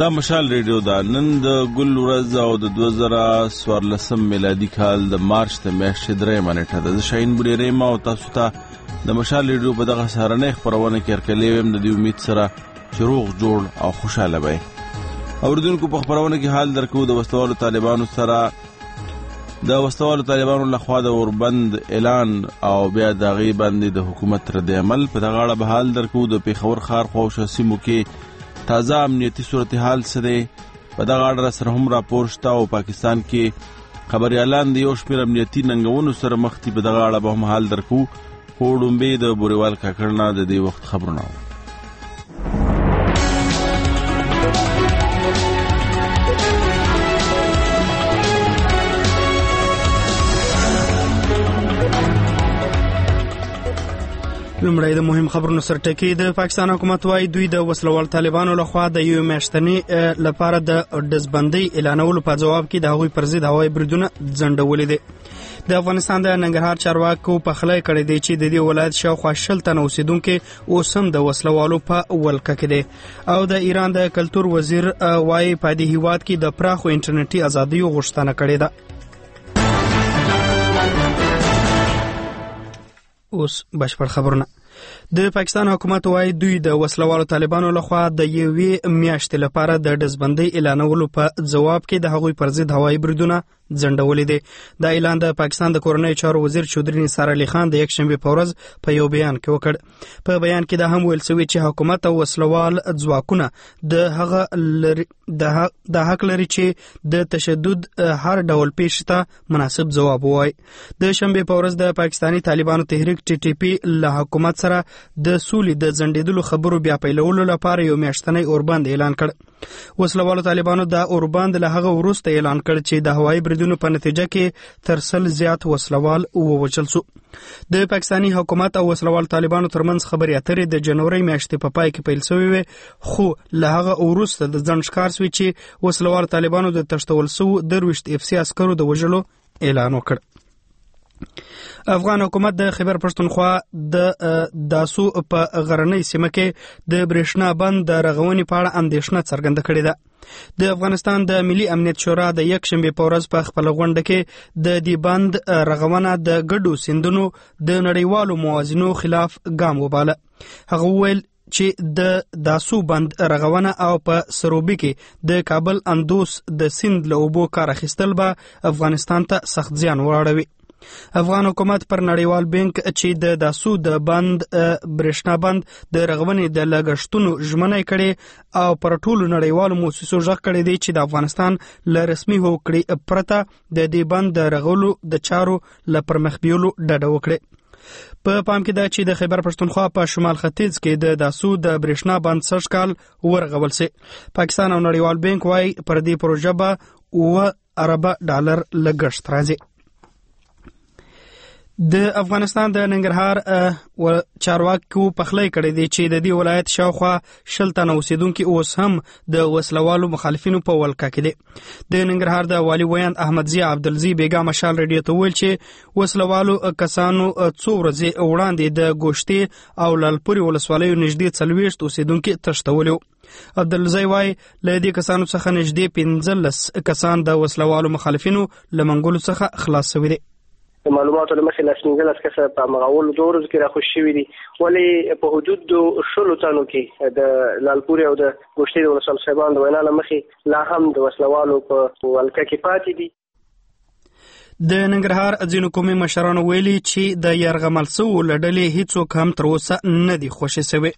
دا مشال ریډیو دا نن د ګل ورځ او د 2014 میلادي کال د مارچ د میاشتې 3 نیټه د شاهین بډې ریما او تاسو ته د مشال ریډیو په دغه سهارنۍ خپرونه کې ارکلې ویم د دې امید سره چې روغ جوړ او خوشاله وي. اوریدونکو په خبرونه کې حال درکو د وسوالو طالبانو سره د وسوالو طالبانو لخوا د اوربند اعلان او بیا د غي باندې د حکومت رد عمل په دغه اړه به حال درکو. د پیښور ښار خو سیمو کې تازه امنیتي صورتحال سره په دغه اړه سره هم راپور شته او پاکستان کې خبريالان د یو شمېر امنیتي ننګونو سره مخ دي. په دغه اړه به هم حال درکو. په ډومبې د بوريوال کاکړنا د دې وخت خبرونه لومړی د مهم خبرونو سرټکی. د پاکستان حکومت وايي دوی د وسلوال طالبانو لخوا د یو میاشتنی لپاره د دزبندۍ اعلانولو په جواب کې د هغوی پر ضد هوایي بریدونه ځنډولې دي. د افغانستان د ننګرهار چارواکو په خلای کړی دی چې د دې ولایت شاوخوا 60 تن اوسیدونکو اوس هم د وسلوالو په ولکه کې دي. او د ایران د کلتور وزیر وايي په دې هیواد کې د پراخو انټرنیټي ازادۍ غوښتنه کړې ده. اوس بشپړ خبرونه. د پاکستان حکومت وايي دوی د وسلوالو طالبانو لخوا د یوې میاشتې لپاره د دزبندۍ اعلانولو په جواب کې د هغوی پر ضد هوایي بریدونه ځنډولې دي. دا اعلان د پاکستان د کورنۍ چارو وزیر چودري نثار علي خان د یکشنبه په ورځ په یو بیان کې وکړ. په بیان کې دا هم ویل شوی چې حکومت او وسلوال ځواکونه د حق لري چې د تشدد هر ډول پیښته مناسب جواب ووایي. د شنبه په ورځ د پاکستانی طالبانو تحریک ټي ټي پی له حکومت سره د سولې د ځنډېدلو خبرو بیا پیلولو لپاره یو میاشتنی اوربند اعلان کړ. وسلوالو طالبانو د اوربند له هغه وروسته اعلان کړ چې د هوایي بریدونو په نتیجه کې تر 100 زیات وسلوال ووژل شو. د پاکستانی حکومت او وسلوال طالبانو ترمنځ خبرې اترې د جنوري میاشتې په پای کې پیل شوې وې، خو له هغه وروسته د ځنډ ښکار شوی چې وسلوال طالبانو د تښتول شوو 23 اف سي عسکرو د وژلو اعلان وکړ. افغان حکومت د خیبر پښتونخوا د داسو په غرنۍ سیمه کې د برېښنا بند د رغونې په اړه اندېښنه څرګنده کړې ده. د افغانستان د ملي امنیت شورا د یکشنبه په ورځ په خپل غونډه کې د دې بند رغونه د ګډو سیندونو د نړیوالو موازینو خلاف ګام وباله. هغه ویل چې د داسو بند رغونه او په سروبي کې د کابل اندوس د سیند له اوبو کار اخیستل به افغانستان ته سخت زیان واړوي. افغان حکومت پر نړیوال بانک چې د داسو د بند برېښنا بند د رغونې د لګښتونو ژمنه کړي او پر ټولو نړیوالو مؤسسو ژغ کړي دي چې د افغانستان له رسمي هوکړې پرته د دې بند د رغولو د چارو له پرمخ بیولو ډډه وکړي. په پام کې ده چې د خیبر پښتونخوا په شمال ختیځ کې د داسو د برېښنا بند سږ کال ورغول شي. پاکستان او نړیوال بانک وايي پر دې پروژه به 9 ارب ډالر لګښت راځي. د افغانستان د ننګرهار چارواکو په خلای کړی دی چې د دې ولایت شاوخوا 60 تن اوسیدونکو اوس هم د وسلوالو مخالفینو په ولکه کې دي. د ننګرهار د والی ویاند احمد ضیا عبدالزی بیګا مشال ریډیو ته ویل چې وسلوالو کسانو څو ورځې وړاندې د ګوشتي او لالپوري ولسوالیو نږدې 40 اوسیدونکو تښتولو. عبدالزی وايي له دې کسانو څخه نږدې 15 کسان د وسلوالو مخالفینو لمنګولو څخه خلاص شوي دي. د معلوماتو لمخې لاسنیول کسه په مغاول دور کې راخوش شوی دي، ولی په حدود د 16 تنو کې د لالپوري او د ګوشتي د ولسوال صاحبان د وینا لمخې لا هم د وسلوالو په ولکه کې پاتې دي. د ننګرهار ځینو قومي مشرانو ویلي چې د یرغمل شوو لړلې هیڅوک هم تر اوسه نه دي خوشي شوي.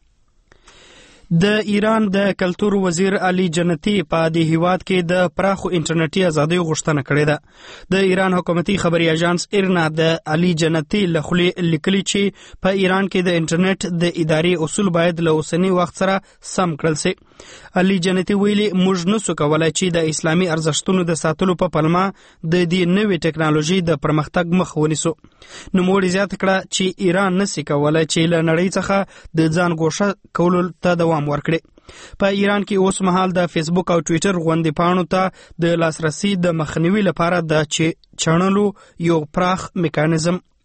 د ایران د کلتور وزیر علي جنتی په دې هیواد کې د پراخو انټرنیټي ازادۍ غوښتنه کړې ده. د ایران حکومتي خبري اژانس ایرنا د علي جنتی له خولې لیکلي چې په ایران کې د انټرنیټ د ادارې اصول باید له اوسنی وخت سره سم کړل شي. علي جنتی ویلي موږ نسو کولای چې د اسلامي ارزښتونو د ساتلو په پلمه د دې نوې ټکنالوژي د پرمختګ مخ ونیسو. نوموړي زیاته کړه چې ایران نسي کولای چې له نړۍ څخه د ځان ګوښه کولو ته دوام ورکړي. په ایران کې اوس مهال د فیسبوک او ټویټر غونډې پاڼو ته د لاسرسي د مخنیوي لپاره د چڼلو یو پراخ میکانیزم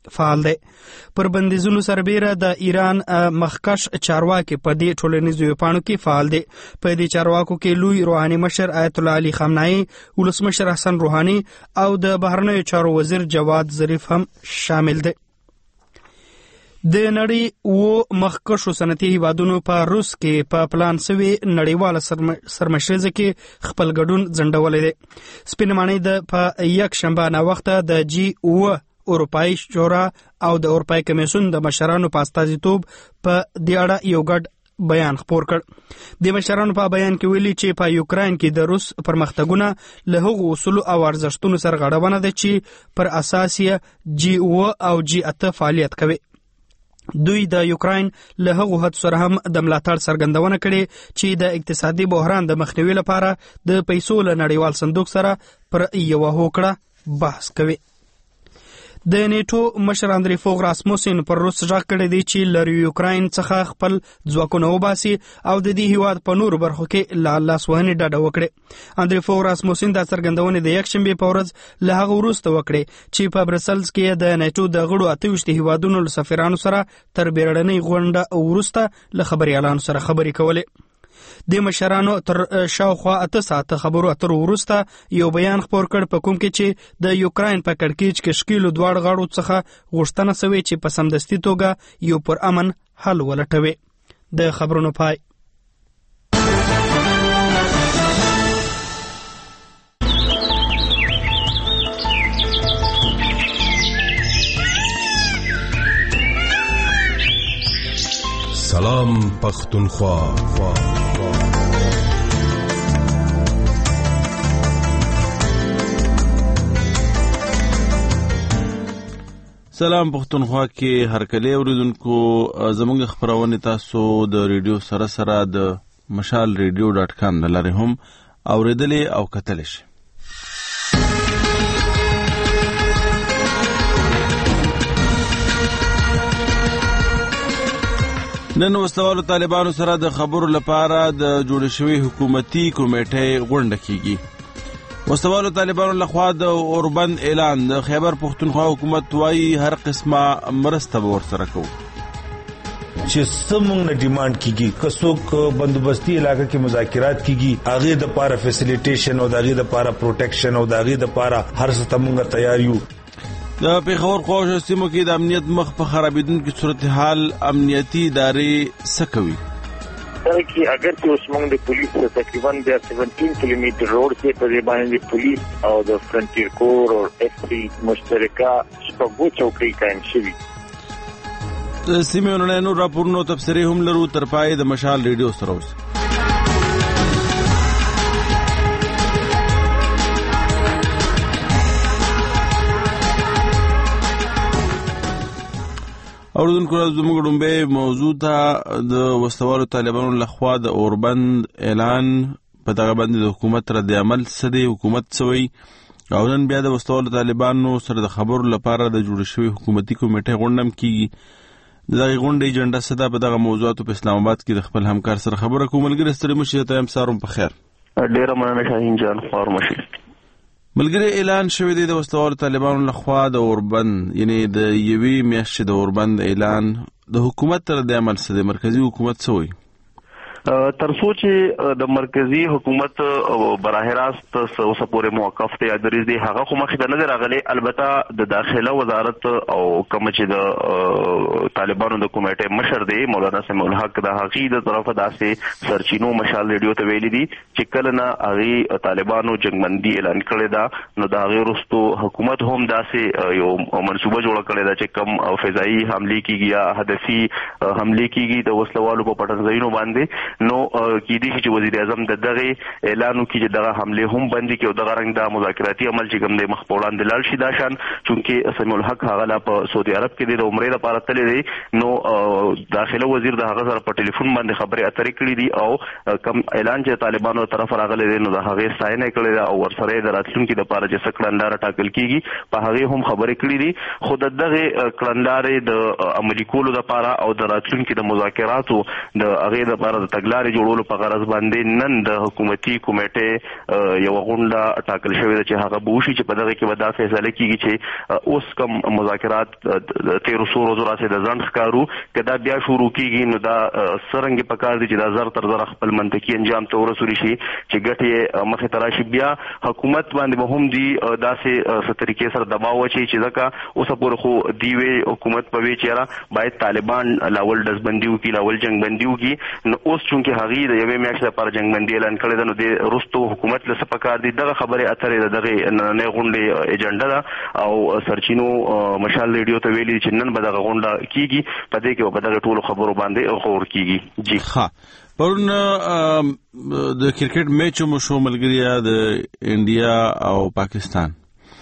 فعال دی. پر بندیزونو سربیره د ایران مخکش چارواکي په دې ټولنیزو ویبپاڼو کې فعال دي. په دې چارواکو کې لوی روحاني مشر آیت الله علي خامنه‌ای، ولسمشر حسن روحاني او د بهرنیو چارو وزیر جواد ظریف هم شامل دي. د نړۍ مخکشو صنعتي هیوادونو په روس کې په پلان سوي نړیواله سرمشریزه کې خپل ګډون ځنډولی دی. سپین ماڼۍ د په یک شنبه ناوخته د جی اروپایي شورا او د اروپایي کمیسیون د مشرانو په استازیتوب په دې اړه یو ګډ بیان خپور کړ. د مشرانو په بیان کې ویلي چې په یوکراین کې د روس پرمختګونه له هغو اصولو او ارزښتونو سره غاړونه ده چې پر اساس یې جی او جی 8 فعالیت کوي. دوی د یوکراین له هغو هڅو سره هم د ملاتړ څرګندونه کړې چې د اقتصادي بحران د مخنیوي لپاره د پیسو له نړیوال صندوق سره پر یوه هوکړه بحث کوي. د نیټو مشر اندری فوغ راسموسن پر روس ژغ کړی دی چې له یوکراین څخه خپل ځواکونه وباسي او د دې هیواد په نورو برخو کې له لاسوهنې ډډه وکړي. اندری فوغ راسموسن دا څرګندونې د یکشنبې په ورځ له هغه وروسته وکړې چې په برسلز کې د نیټو د غړو 28 هیوادونو له سفیرانو سره تر بیړنۍ غونډه وروسته له خبريالانو سره خبرې کولې. د مشرانو تر شاوخوا 8 ساعته خبرو اترو وروسته یو بیان خپور کړ په کوم کې چې د یوکراین په کړکېچ کې شکیلو دواړو غاړو څخه غوښتنه شوې چې په سمدستي توګه یو پر امن حل ولټوي. د خبرونو پای. سلام پختونخوا. سلام پختونخوا کې هر کله اوریدونکو زموږ خبرونه تاسو د ریډیو سره د مشال radio.com د لارې هم اوریدلې او کتلی شئ. نن وسوالو طالبانو سره د خبرو لپاره د جوړ شوی حکومتي کمیټې غونډه کیږي. وسوالو طالبانو لخوا د اوربند اعلان د خیبر پختونخوا حکومت وايي هر قسمه مرسته ورسره کوي چې سمون نه ډیماند کیږي کڅوک بندوبستي علاقې کې مذاکرات کیږي هغه د پاره فیسیلیټیشن او هغه د پاره پروټیکشن او هغه د پاره هر څه تمونګه تیار یو. د پیښور خوږ سیمو کې د امنیت مخ په خرابېدونکو صورتحال امنیتي ادارې سکوي. कि अगर कि उस मंग पुलिस तकरीबन 17 किलोमीटर रोड से पर पुलिस और फ्रंटियर कोर और एसपी मुश्तरका शपगो चौकी कायम شوی. د سیمونو نو راپورونو تفسیری هم لرو تر پای د مشال ریډیو سره اوس. اوردونکو زموږ ډومبه موضوع ته د وسوالو طالبانو لخوا د اوربند اعلان په دغه باندې د حکومت رد عمل سدي حکومت سوی او نن بیا د وسوالو طالبانو سره د خبرو لپاره د جوړ شوی حکومتي کمیټه غونډه کیږي. دغه غونډې ایجنډا سده په دغه موضوعاتو په اسلام آباد کې د خپل همکار سره خبره کوم. ملګری ستړي مشه ته هم سارم په خیر. ډیر مننه شاهین جان خور مشه. ملګری اعلان شوی دی د وسوالو طالبانو لخوا د اوربند یعنی د یوي میاشتې د اوربند اعلان د حکومت تر د عمل سره مرکزی حکومت سوی ترڅو چې د مرکزی حکومت براه راست اوس پورې موقف ته ادریز دی هغه خو مخ د نظر غلي البته د داخله وزارت او کوم چې د طالبانو د کمیټې مشر دی مولانا سمیع الحق د حقیقت د طرفه داسې سرچینو مشال ریډیو ته ویلي دي چې کله نه هغه طالبانو جنگبندي اعلان کړی دا نو د هغه وروسته حکومت هم داسې یو منصوبه جوړ کړی دا چې کم فضائي حمله کیږي یا هدفي حمله کیږي د وسلوالو په پټنځایونو باندې نو کې دي چې وزیر اعظم دغه اعلانو کې چې دغه حمله هم باندې کې او دغه رنګ د مذاکراتي عمل چې کوم د مخپوړان د لال شي دا شان چونکه سمیع الحق هغه په سعودي عرب کې د عمره لپاره تللی دی نو داخله وزیر د هغه سره په ټلیفون باندې خبرې اترې کړې دي او کم اعلان چې طالبانو طرف راغلی دی نو د هغه ساينه کړې ده او ورسره د راتلونکو لپاره چې سکړندار ټاکل کیږي په هغه هم خبرې کړې دي خود دغه کړندارې د عملی کولو لپاره او د راتلونکو د مذاکراتو د هغه لپاره د تګلارې جوړولو په غرض باندې نن د حکومتي کمیټې یو غونډه ټاکل شوې ده چې هغه به وشي چې په دغه کې به دا فیصله کیږي چې اوس کوم مذاکرات 1300 ورځو راځي د ځنډ ښکارو که دا بیا شروع کیږي نو دا څرنګه پکار دي چې دا زر تر زر خپل منطقي انجام ته ورسول شي چې ګټې مخې ته راشي. بیا حکومت باندې به هم دي داسې څه طریقې سره دباو واچي چې ځکه اوسه پورې خو دیوې حکومت په وی چیرې باید طالبان لاول دزبندي وکړي لاول جنگ بندي وکړي نو اوس چونکې هغې د یوې میاشتې لپاره جنگ بندي اعلان کړی ده نو د وروستو حکومت له څه پکار دي دغه خبرې اترې د دغې نننۍ غونډې ایجنډا ده او سرچینو مشال ریډیو ته ویلي چې نن به دغه غونډه کیږي په دې کې به دغه ټولو خبرو باندې غور کیږي. جی پرون د کرکټ میچ مو شو ملګریا د انډیا او پاکستان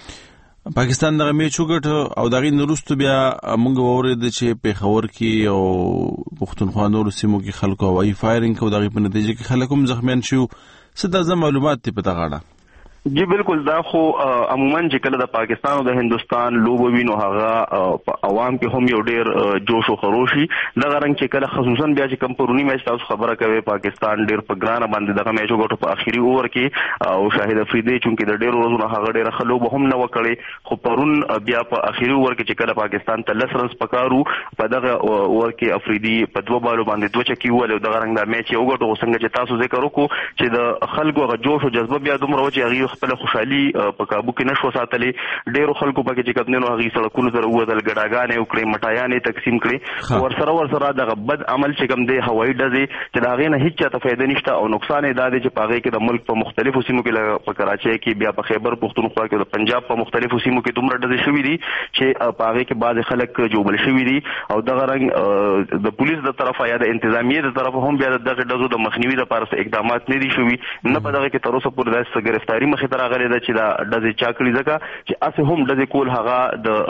دغه میچ وګټ او دغه نورستو بیا موږ وورید چې پیښور کې او پښتونخوا نور سیمو کې خلکو هوایي فایرینګ کو دغه په نتیجه کې خلک هم زخمیان شو. څه د معلومات ته پته غاړه؟ جی بالکل دا خو عموما چې کله د پاکستان او د هندستان لوبه وینو هغه عوام کې هم یو ډیر جوش او خروشي دغه رنګ چې کله خصوصا بیا چې کم پرونی میچ تاسو خبره کوي پاکستان ډیر په ګرانه باندې دغه میچ وګټو په اخیری اوور کې او شاهد افریدي چې د ډیر ورځې هغه ډیر خلوب هم نه وکړي خو پرون بیا په اخیری اوور کې چې کله پاکستان ته 10 رنز پکارو په دغه اوور کې افریدي په 2 بالو باندې 2 چکی ول او دغه رنګ دا میچ وګټو څنګه چې تاسو ذکر وکړو چې د خلکو غ جوش او جذبه بیا دومره و چې هغه خپل خوشحالي په کابو کې نشو ساتلې ډیرو خلکو پکې چې کتنو هغه سړکونو تر وځل ګډاګانې او کړې مټایانې تقسیم کړې ورسره دغه بد عمل چې کوم دی هوایي ډزې چې دا غي نه هیڅ چاته فائدې نشته او نقصان یې دا دی چې پاغې کې د ملک په مختلفو سیمو کې په کراچۍ کې بیا په خیبر پختونخوا کې د پنجاب په مختلفو سیمو کې دومره ډزې شوې دي چې پاغې کې بعض خلک جوړل شوي دي او دغه رنګ د پولیس د طرفه یا د انتظامیه د طرفه هم بیا دغه ډزو د مخنیوي لپاره اقدامات نه دي شوي نه په دغه کې تر اوسه پورې داسې ګرفتاری مخې ته راغلې ده چې دا ډزې چا کړي ځکه چې اسه هم ډزې کول هغه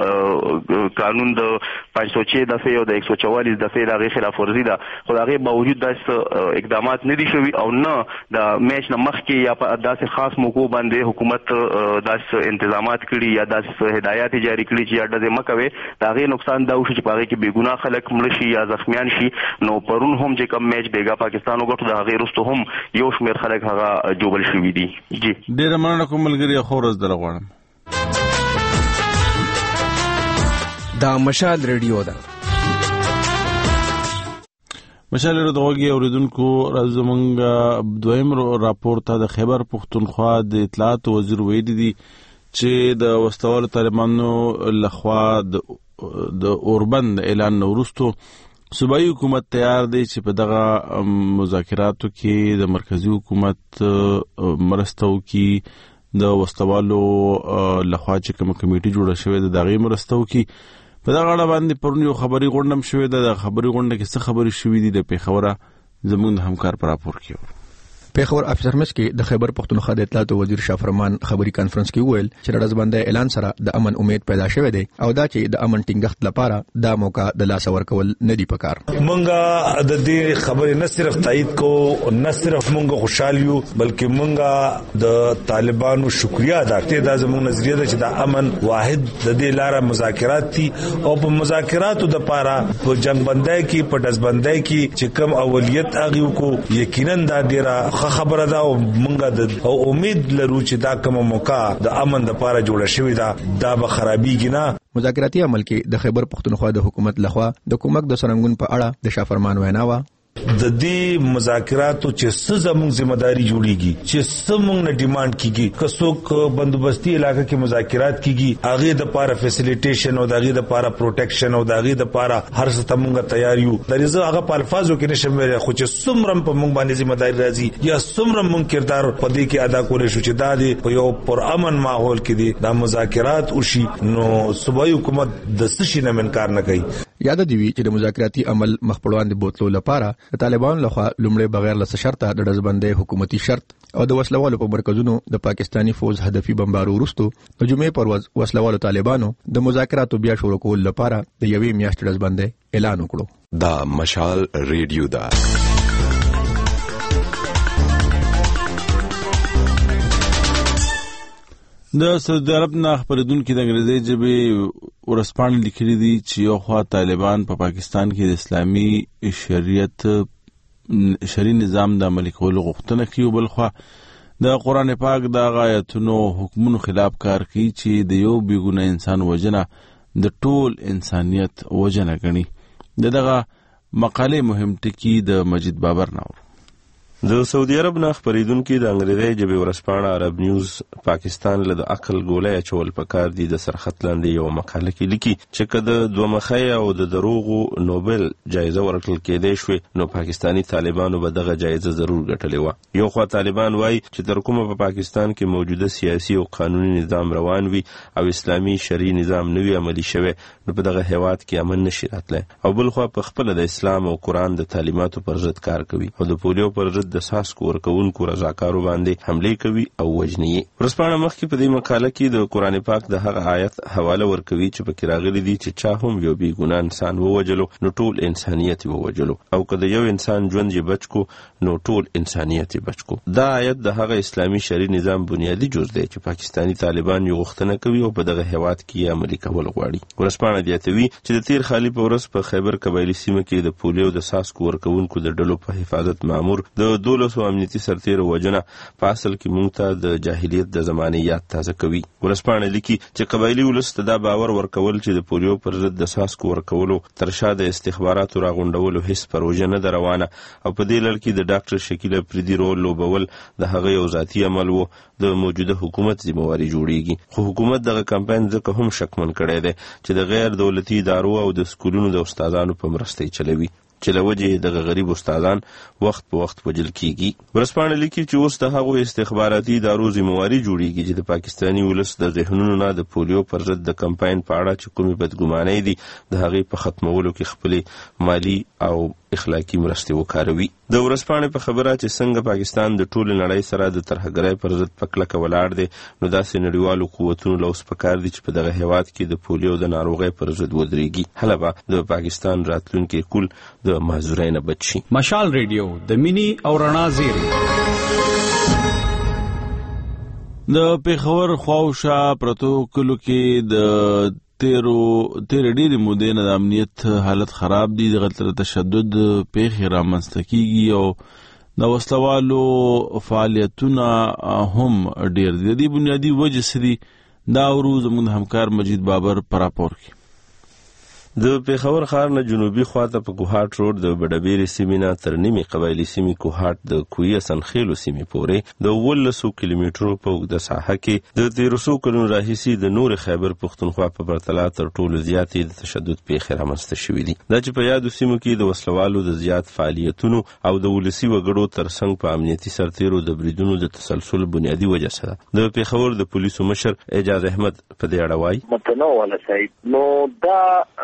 د قانون د 506 دفعه او د 144 دفعه د خلاف ورزي ده خو هغه باوجود داسې اقدامات نه دي شوي او نه د میچ نه مخکې یا په داسې خاص موقع باندې حکومت داسې انتظامات کړي یا داسې هدایات جاری کړي چې یا ډزې مکوي دا غي نقصان دا وشي چې پاره کې بیګناه خلک مړ شي یا زخمیان شي نو پرون هم چې کوم میچ بیګا پاکستان وګټو دا غي رستو هم یو شمیر خلک هغه جوړل شوي دي. جی ډیر مننه کوم ملګری خورز غواړم. دا مشال ریډیو ده مشال ریډیو دغه اوریدونکو زمونږ دویم راپور ته د خیبر پختونخوا د اطلاعات وزیر ویلي دي چې د وسوالو طالبانو لخوا د اوربند اعلان وروسته صوبایي حکومت تیار دی چې په دغه مذاکراتو کې د مرکزی حکومت مرسته وکړي د وسوالو لخوا چې کوم کمیټي جوړه شوې ده دغه مرسته وکړي. په دغه اړه باندې پرون یو خبري غونډه شوې ده د خبري غونډه کې څه خبري شوې دي د پیښوره زموږ همکار پر راپور کې پیښور افسر مس کې د خیبر پختونخوا د اطلاعات وزیر شاه فرمان خبري کانفرنس کې ویل چې رضبنده اعلان سره د امن امید پیدا شوه دی او دا چې د امن ټینګښت لپاره دا موقع د لاس ورکول نه دی پکار. مونږه د دې خبرې نه صرف تایید کو نه صرف مونږه خوشاله یو بلکې مونږه د طالبانو شکریا ادا کوو. دا زموږ نظریه ده چې د امن واحد د دې لاره مذاکرات دي او په مذاکراتو د لپاره په جنگ بندای کې په دز بندای کې چې کم اولیت اغیو کو یقینا دا ډیره خبره ده او مونږه د امید لرو چې دا کوم موقع د امن لپاره جوړه شوې ده دا به خرابېږي نه. مذاکراتي عمل کې د خیبر پختونخوا د حکومت لخوا د کومک د سرنګون په اړه د شاه فرمان وینا و د دې مذاکراتو چې څه زموږ ځمېداري جوړیږي چې څه موږ نه ډیماند کیږي کڅوک بندوبستي علاقې کې مذاکرات کیږي هغه د پاره فیسیلیټیشن او هغه د پاره پروټیکشن او هغه د پاره هر څه تمغه تیار یو درځه هغه په الفاظو کې نشم ویل خو چې څومره په موږ باندې ځمېداري راځي یا څومره موږ کردار په دې کې ادا کولای شو چې دا دې په یو پر امن ماحول کې دي دا مذاکرات وشي نو صوبایي حکومت د سشي نه منکار نه کوي. یاد دی چې د مذاکراتي عمل مخپړوان د بوتلو لپاره د طالبانو لخوا لومړی بغیر له شرطه د دزبندې حکومتي شرط او د وسلوالو په مرکزونو د پاکستانی فوج هدفي بمبارو وروسته د جمعې پر ورځ وسلوالو طالبانو د مذاکراتو بیا شروع کول لپاره د یوې میاشتې دزبندې اعلان وکړو. دا مشال ریډیو دا د سعودي عرب نه خبردونکو د انګریزي ژبې ورسپاڼې لیکلي دي چې یو خوا طالبان په پاکستان کې د اسلامي شریعت شرعي نظام د عملي کولو غوښتنه کوي. بل خو د قرآن پاک د آیاتونو حکمونو خلاف کار کوي چې د یو بیګونه انسان وجنه د ټول انسانیت وجنه غني. دغه مقاله مهم ټکی د مجید بابر نور. د سعودي عرب نه خبرېدونکو د انګریزي ژبې ورسپانه عرب نیوز پاکستان له عقل ګولې چول پکار دي د سرخط لاندې یو مقاله کې لیکي چې کله دوه مخې او د دروغو نوبل جایزه ورکړل کېدې شوې نو پاکستانی طالبانو به دغه جایزه ضرور ګټلې و. یو خوا طالبان وایي چې تر کومه په پاکستان کې موجوده سیاسي او قانوني نظام روان وي او اسلامي شرعي نظام نوي عملي شوی نو په دغه هیواد کې امن نشي راتلی، او بل خوا په خپل د اسلام او قرآن د تعلیماتو پر ضد کار کوي او د پولیو پر ضد د ساسکو ورکوونکو رضاکارو باندې حمله کوي او وژني. ورسپانه مخکې په دې مقاله کې د قرآن پاک د هغه آیت حواله ورکوي چې پکې راغلي دي چې چا هم یو بې ګناه انسان ووجلو نو ټول انسانیت ووجلو، او که د یو انسان ژوند یې بچ کو نو ټول انسانیت یې بچ کو. دا آیت د هغه اسلامي شرعي نظام بنیادی جز دی چې پاکستانی طالبان یې غوښتنه کوي او په دغه هیواد کې یې عملي کول غواړي. ورسپانه زیاتوي چې د تیر خالي په ورځ په خیبر قبایلي سیمه کې د پولیو د ساسکو ورکوونکو د ډلو په حفاظت مامور د 12 امنیتي سرتیرو وجنه په اصل کې مونږ ته د جاهلیت د زمانې یاد تازه کوي. ورسپانه لیکي چې قبایلي ولس ته دا باور ورکول چې د پولیو پر ضد د ساسکو ورکولو تر شا د استخباراتو راغونډولو هیڅ پروژه نه ده روانه، او په دې لړ کې د ډاکټر شکیل افریدي رول لوبول د هغه یو ذاتي عمل و د موجوده حکومت ذمہواری جوړیږي. خو حکومت دغه کمپاین ځکه هم شکمن کړی دی چې د غیر دولتي ادارو او د سکولونو د استادانو په مرسته چلوي چې له وجې دغه غریب استادان وخت په وخت وژل کیږي. ورسپانه لیکي چې اوس د هغو استخباراتي ادارو ذمہواری جوړیږي چې د پاکستاني ولس د ذهنونو نه د پولیو پر ضد د کمپاین په اړه چې کومې بدګمانۍ دي د هغې په ختمولو کې خپلې مالی او اخلاقی مرستې وکاروي. د ورسپانه په خبره چې څنګه پاکستان د ټول نړۍ سره د ترهګرۍ پر ضد په کلکه ولاړ دی نو داسې نړیوالو قوتونو له اوس پکار دي چې په دغه هیواد کې د پولیو د ناروغۍ پر ضد ودرېږي. هله به د پاکستان راتلونکي کل د معذورۍ نه بچ شي. مشال ریډیو د مینی او رڼا زیری. د پیښور خواوشا پرتو کلو کې د تیر ډېرې مودې نه د امنیت حالت خراب دي، د غلط تشدد پیښې رامنځته کیږي او د وسلوالو فعالیتونه هم ډېر دي. د دې بنیادي وجې څه دي دا اورو زموږ همکار مجید بابر په راپور کې. د پیښور ښار نه جنوبي خواته په کوهاټ روډ د بډبیرې سیمې نه تر نیمې قبایلي سیمې کوهاټ د کویه سنخیلو سیمې پورې د 18 کیلومترو په اوږده ساحه کې د 1300 کلونو راهیسې د نور خیبر پښتونخوا په پرتله تر ټولو زیاتې د تشدد پیښې رامنځته شوې دي. دا چې په یادو سیمو کې د وسلوالو د زیات فعالیتونو او د ولسي وګړو ترڅنګ په امنیتي سرتیرو د بریدونو د تسلسل بنیادی وجه څه ده. د پیښور د پولیسو مشر اعجاز احمد په دې اړه وایي متنوع ولا صاحب نو دا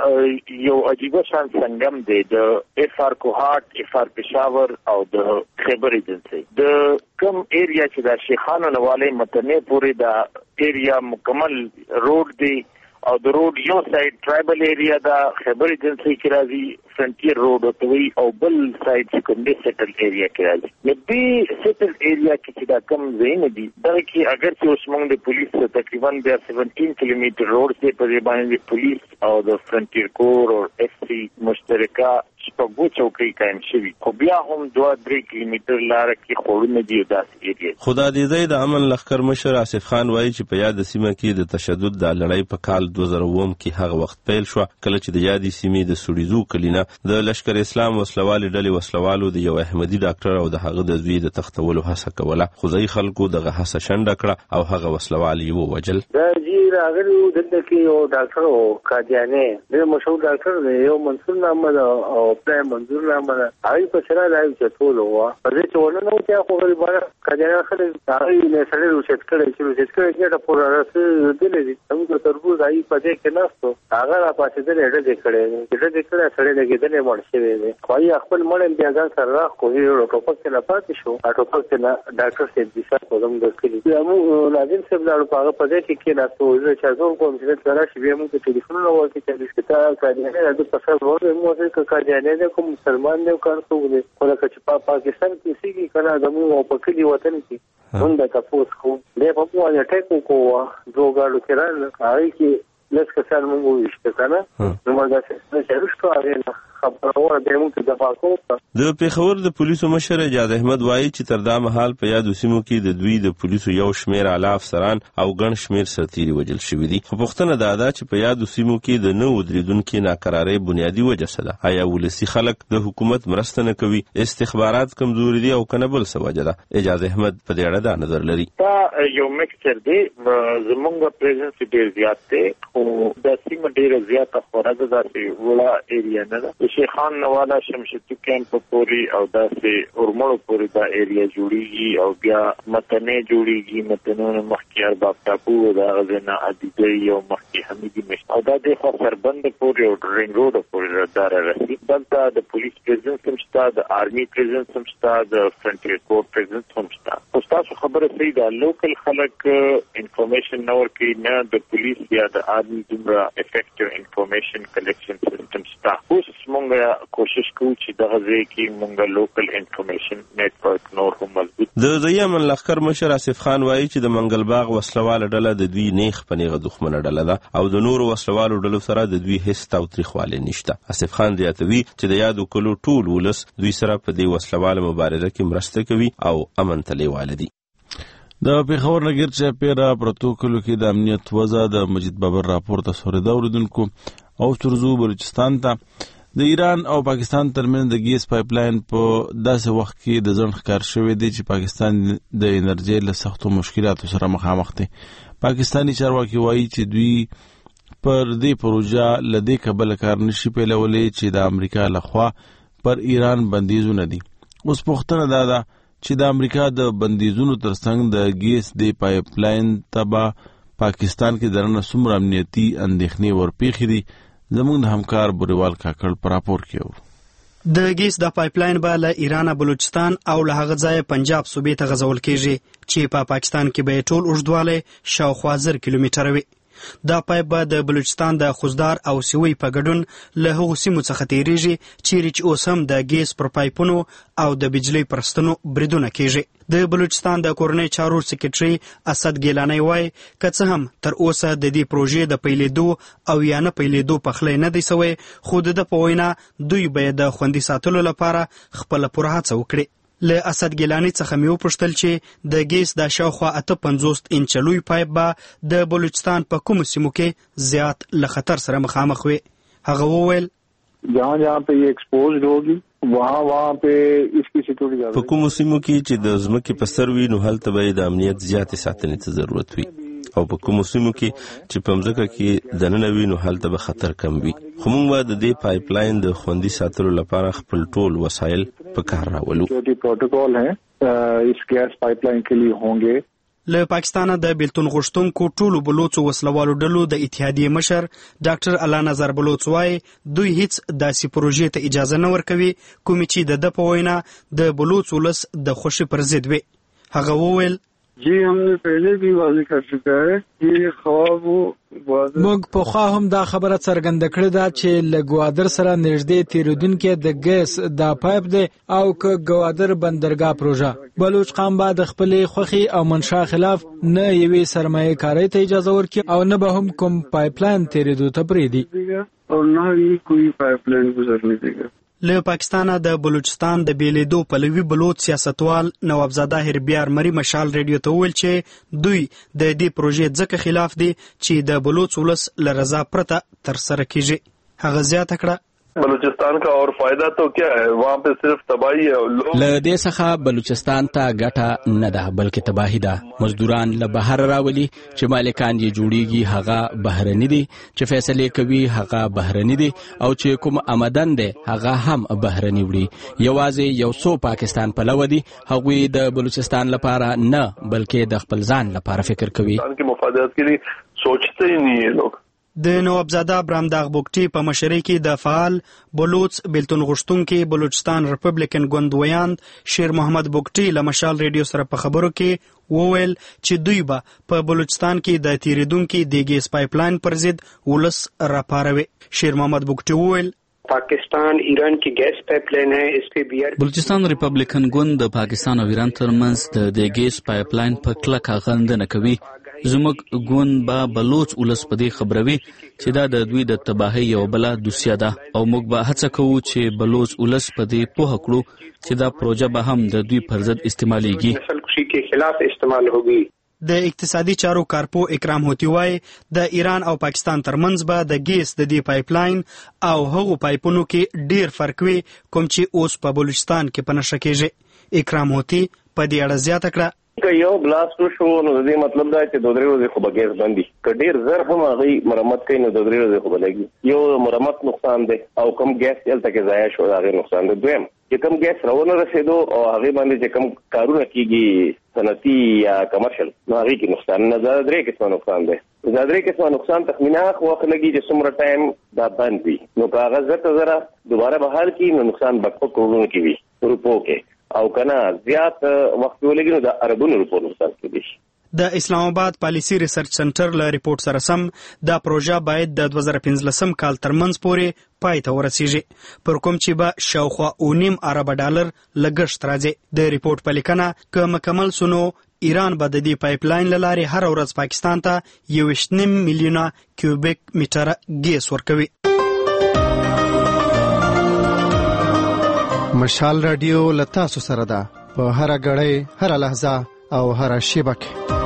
یو عجیبه شان سنگم دی د اف آر کوهاټ، اف آر پېښور او د خیبر ایجنسي د کم ایریا چې د شیخانو نواله متنه پورې د ایریا مکمل روډ دی او د روډ یو سایډ ټرایبل ایریا دا خیبر ایجنسي کې راځي فرنټیر روډ او توي او بل سایډ چې کوم دی سیټل ایریا کې راځي. نو دې سیټل ایریا کې چې دا کم ځای دي دا کې اگر چې اوس موږ د پولیس تقریبا د 17 کیلومتر روډ ته په باندې پولیس او د فرنټیر کور او اف سی مشترکه شپږ چوکۍ قائم شوي، خو بیا هم 2-3 کیلومتر لار کې خورونه دي داسې ایریا. خدا دې زید امن لخر مشر آصف خان وایي چې په یاد سیمه کې د تشدد د لړۍ په کال 2009 کې هغه وخت پیل شو کله چې د یادې سیمې د سړیزو کلینه د لشکر اسلام وسلوالي ډلې وسلوالو د یو احمدي ډاکټر او د هغه د زوی د تختولو هڅه کوله، خو ځای خلکو دغه هڅه شنډه کړه او هغه وسلوالي ووجل. دا جی راغلی دلته کې یو ډاکټر او قاضیانه ډېر مشهور ډاکټر دی، یو منصور نامه او پلان منظور نامه هغه په شرا لای چې ټول هوا په دې چې ونه نو چې خو غریبانه قاضیانه خلک هغه نه سره روشت کړي چې دا پورا راځي دلې موږ تربوز آی په دې کې ناستو هغه را پاتې دې اډه کړي سره لګیدل مړ شوی دی. خو خپل مړ بیا ځان سره خو یو ټوپک نه پاتې شو، ټوپک نه ډاکټر صاحب دې سره کوم د کلی موږ لازم څه بلاره په پدې کې ناستو چې زه کوم چې تر شي به موږ ټلیفون نو ورته چې تا قاضیانه د پسر وره موږ چې قاضیانه کوم مسلمان نه کار کوي خو لکه چې په پاکستان کې سیږي کنه د موږ په کلی وطن کې موږ د تاسو خو د په موږ ټیکو کو دوغاړو کې راځي هغه کې لږ کسان موږ وشته کنه نو موږ دا څه شروع هغه خبرونه د موږ د فاکو د پیښور د پولیسو مشر اجاد احمد وایي چې تر دا مهال په یادو سیمو کې د دوی د پولیسو یو شمېر اعلی افسران او ګڼ شمېر سرتیري وژل شوي دي. خو پوښتنه دا ده چې په یادو سیمو کې د نوو دریدونکو ناکرارۍ بنیادي وجه څه ده؟ آیا ولسي خلک د حکومت مرسته نه کوي، استخبارات کمزوري دي او کنه بل څه وجه ده؟ اجاد احمد په دې اړه دا نظر لري. دا یو مکسچر دی، زمونږ پریزنس ډېر زیات دی او د سیمه ډېره زیاته خوره ده، داسې وړه ایریا نه ده. د شیخان نواله شمشتو کیمپ پورې او داسې اورمړو پورې دا ایریا جوړیږي او بیا متنې جوړیږي، متنونه مخکې ارباب ټاپو دا غزنه عدیدی او مخکې حمیدي مشت او دا د خو سربند پورې او رینګ روډ پورې دار راسي. دلته د پولیس پریزنس هم شته، د آرمي پریزنس هم شته، د فرنټیر کور پریزنس هم شته. او تاسو خبره صحیح ده، لوکل خلک انفارمیشن نه ورکوي، نه د پولیس یا د آرمي دومره افیکټیو انفارمیشن کلیکشن سیستم شته. اوس موږ کوشش کوو چې دغه ځای کې موږ لوکل انفارمیشن نیټورک نور هم مضبوط. د یمن لښکر مشر آصف خان وایي چې د منګل باغ وسلواله ډله د دوی نیغ په نیغه دښمنه ډله ده او د نورو وسلوالو ډلو سره د دوی هیڅ تاوتریخوالی نشته. آصف خان زیاتوي چې د یادو کلو ټول ولس دوی سره په دې وسلواله مبارزه کې مرسته کوي او امن ته لیواله دي. د پیښور نګر چاپیره پرتو کلو کې د امنیت وضع د مجید بابر راپور ته سوریدا اوریدونکو او ترزو بلوچستان ته د ایران او پاکستان ترمنځ د ګیس پایپ لاین په داسې وخت کې د ځنډ ښکار شوی دی چې پاکستان د انرژي له سختو مشکلاتو سره مخامخ دی. پاکستانی چارواکي وایي چې دوی پر دې پروژه له دې کبله کار نشي پیلولی چې د امریکا لخوا پر ایران بندیزونه دي. اوس پوښتنه دا ده چې د امریکا د بندیزونو ترڅنګ د ګیس د پایپ لاین ته به پاکستان کې دننه څومره امنیتي اندېښنې ورپېښې دي. زموږ د همکار بوریوال کاکړ په راپور کې و. د ګیس د پایپ لاین به له ایران بلوچستان او له هغه ځایه پنجاب صوبې ته غځول کیږي چې په پاکستان کې به ټول اوږدوالی شاوخوا 1000 کیلومتره وي. دا پایپ به د بلوچستان د خوزدار او سیوی په ګډون له هغو سیمو څخه تیریږي چیرې چې اوس هم د ګیس پر پایپونو او د بجلی پر ستنو بریدونه کیږي. د بلوچستان د کورنۍ چارو سکرټري اسد ګیلانی وایي که څه هم تر اوسه د دې پروژې د پیلېدو او یا نه پیلېدو پخلی نه دی سوی، خو د ده په وینا دوی به د خوندي ساتلو لپاره خپله پوره هڅه وکړي. له اسد ګیلانی څخه مې وپوښتل چې د ګیس د شاوخوا 58 انچه لوی پایپ به د بلوچستان په کومو سیمو کې زیات له خطر سره مخامخ وي. هغه وویل جہاں جہاں پہ یہ ایکسپوزڈ ہوگی وہاں پہ اس کی سیکورٹی زیادہ. په کومو سیمو کې چې د ځمکې په سر وي نو هلته به د امنیت زیاتې ساتنې ته ضرورت وي او په کومو سیمو کې چې په ځمکه کې دننه وي نو هلته به خطر کم وي. خو موږ به د دې پایپ لاین د خوندي ساتلو لپاره خپل ټول وسایل په کار راولو. سیکورٹی پروتوکول ہیں اس گیس پایپ لاین کے لیے ہوں گے. له پاکستانه د بیلتون غوښتونکو ټولو بلوڅو وسلوالو ډلو د اتحادیې مشر ډاکټر الله نظر بلوڅ وایي دوی هیڅ داسې پروژې ته اجازه نه ورکوي کومې چې د ده په وینا د بلوڅ ولس د خوښې پر ضد وي. هغه وویل جی ہم نے پہلے بھی واضح کر چکا ہے کہ خواب موږ پخوا هم دا خبره څرګنده کړې ده چې له ګوادر سره نږدې تیریدونکي د ګیس دا پایپ دی او که ګوادر بندرګاه پروژه بلوچ قام به د خپلې خوښې او منشا خلاف نه یوې سرمایه کارۍ ته اجازه ورکړي او نه به هم کوم پایپ لاین تیریدو ته پرېږدي اور نه هی کوئی پایپ لاین گزرنے دے گا. له پاکستانه د بلوچستان د بیلیدو پلوي بلوچ سیاستوال نوابزاده هربیار مری مشال ریډیو ته ویل چې دوی د دې پروژې ځکه خلاف دي چې د بلوچ ولس له رضا پرته ترسره کیږي. هغه زیاته کړه بلوچستان کا اور فائدہ تو کیا ہے وہاں پہ صرف تباہی ہے. له دې څخه بلوچستان ته ګټه نه ده بلکې تباہی ده. مزدوران له بهر راولي چې مالکان یې جوړیږي هغه بهرني دي، چې فیصله کوي هغه بهرني دي او چې کوم آمدن ده هغه هم بهرني وړي. یوازې یو څو پاکستان پلوه دي، هغوی د بلوچستان لپاره نه بلکې د خپل ځان لپاره فکر کوي. پاکستان کے مفادات کے لیے سوچتے ہی نہیں ہیں لوگ. د نوابزاده برامداغ بوکټي په مشرۍ کې د فعال بلوچ بیلتون غوښتونکي بلوچستان ریپبلیکن ګوند ویاند شیر محمد بوکټي له مشال ریډیو سره په خبرو کې وویل چې دوی به په بلوچستان کې د تیریدونکي د ګیس پایپ لاین پر ضد ولس راپاروي. شیر محمد بوکټي وویل پاکستان ایران کی گیس پایپ لائن ہے اس پہ بلوچستان ریپبلیکن ګوند د پاکستان او ایران ترمنځ د ګیس پایپ لاین په کلکه غندنه کوي. زموږ ګوند به بلوچ ولس په دې خبروي چې دا د دوی د تباهۍ یو بله دوسیه ده او موږ به هڅه کوو چې بلوچ ولس په دې پوهه کړو چې دا پروژه به هم د دوی پر ضد استعمالیږي. نسل کے خلاف استعمال ہوگی. د اقتصادي چارو کارپو اکرام هوتی وای د ایران او پاکستان ترمنځ به د ګیس د دې پایپلاین او هغو پایپونو کې ډیر فرق وي کوم چې اوس په بلوچستان کې پنهشه کېږي. اکرام هوتی په دې اړه زیاته کړه که یو بلاست وشو نو د دې مطلب دا چې 2-3 ورځې خو به ګیس بندي که ډېر زر هم هغې مرمت کوي نو 2-3 ورځې خو به لګي. یو مرمت نقصان دی او کم ګیس دلته کې ضایع شو د هغې نقصان دی. دویم چې کم ګیس راونه رسېدو او هغې باندې چې کم کارونه کېږي صنعتي یا کمرشل نو هغې کې نقصان نه دا 3 قسمه نقصان دی. دا 3 قسمه نقصان تخمینه هغه وخت لګي چې څومره ټایم دا بند وي نو که هغه 10,000 دوباره بحال کړي نو نقصان به په کروڑونو کې وي روپو کې او کنه زیات وخت ولګي نو د اربونو روپو نقصان کېږي. د اسلام آباد پالیسي ریسرچ سنټر له ریپورت سره سم دا پروژه باید د 2015 کال ترمنځ پورې پای ته ورسیږي پر کوم چې به شاوخوا $9 ارب لګښت راځي. د ریپورت په لیکنه که مکمل سونو ایران به د دې پایپلاین له لارې هر ورځ پاکستان ته 1.5 میلیونه کیوبیک میټر ګیس ورکوي. مشال رادیو لتاسو سره ده په هر غړې هر لحظه او هر شیبه کې.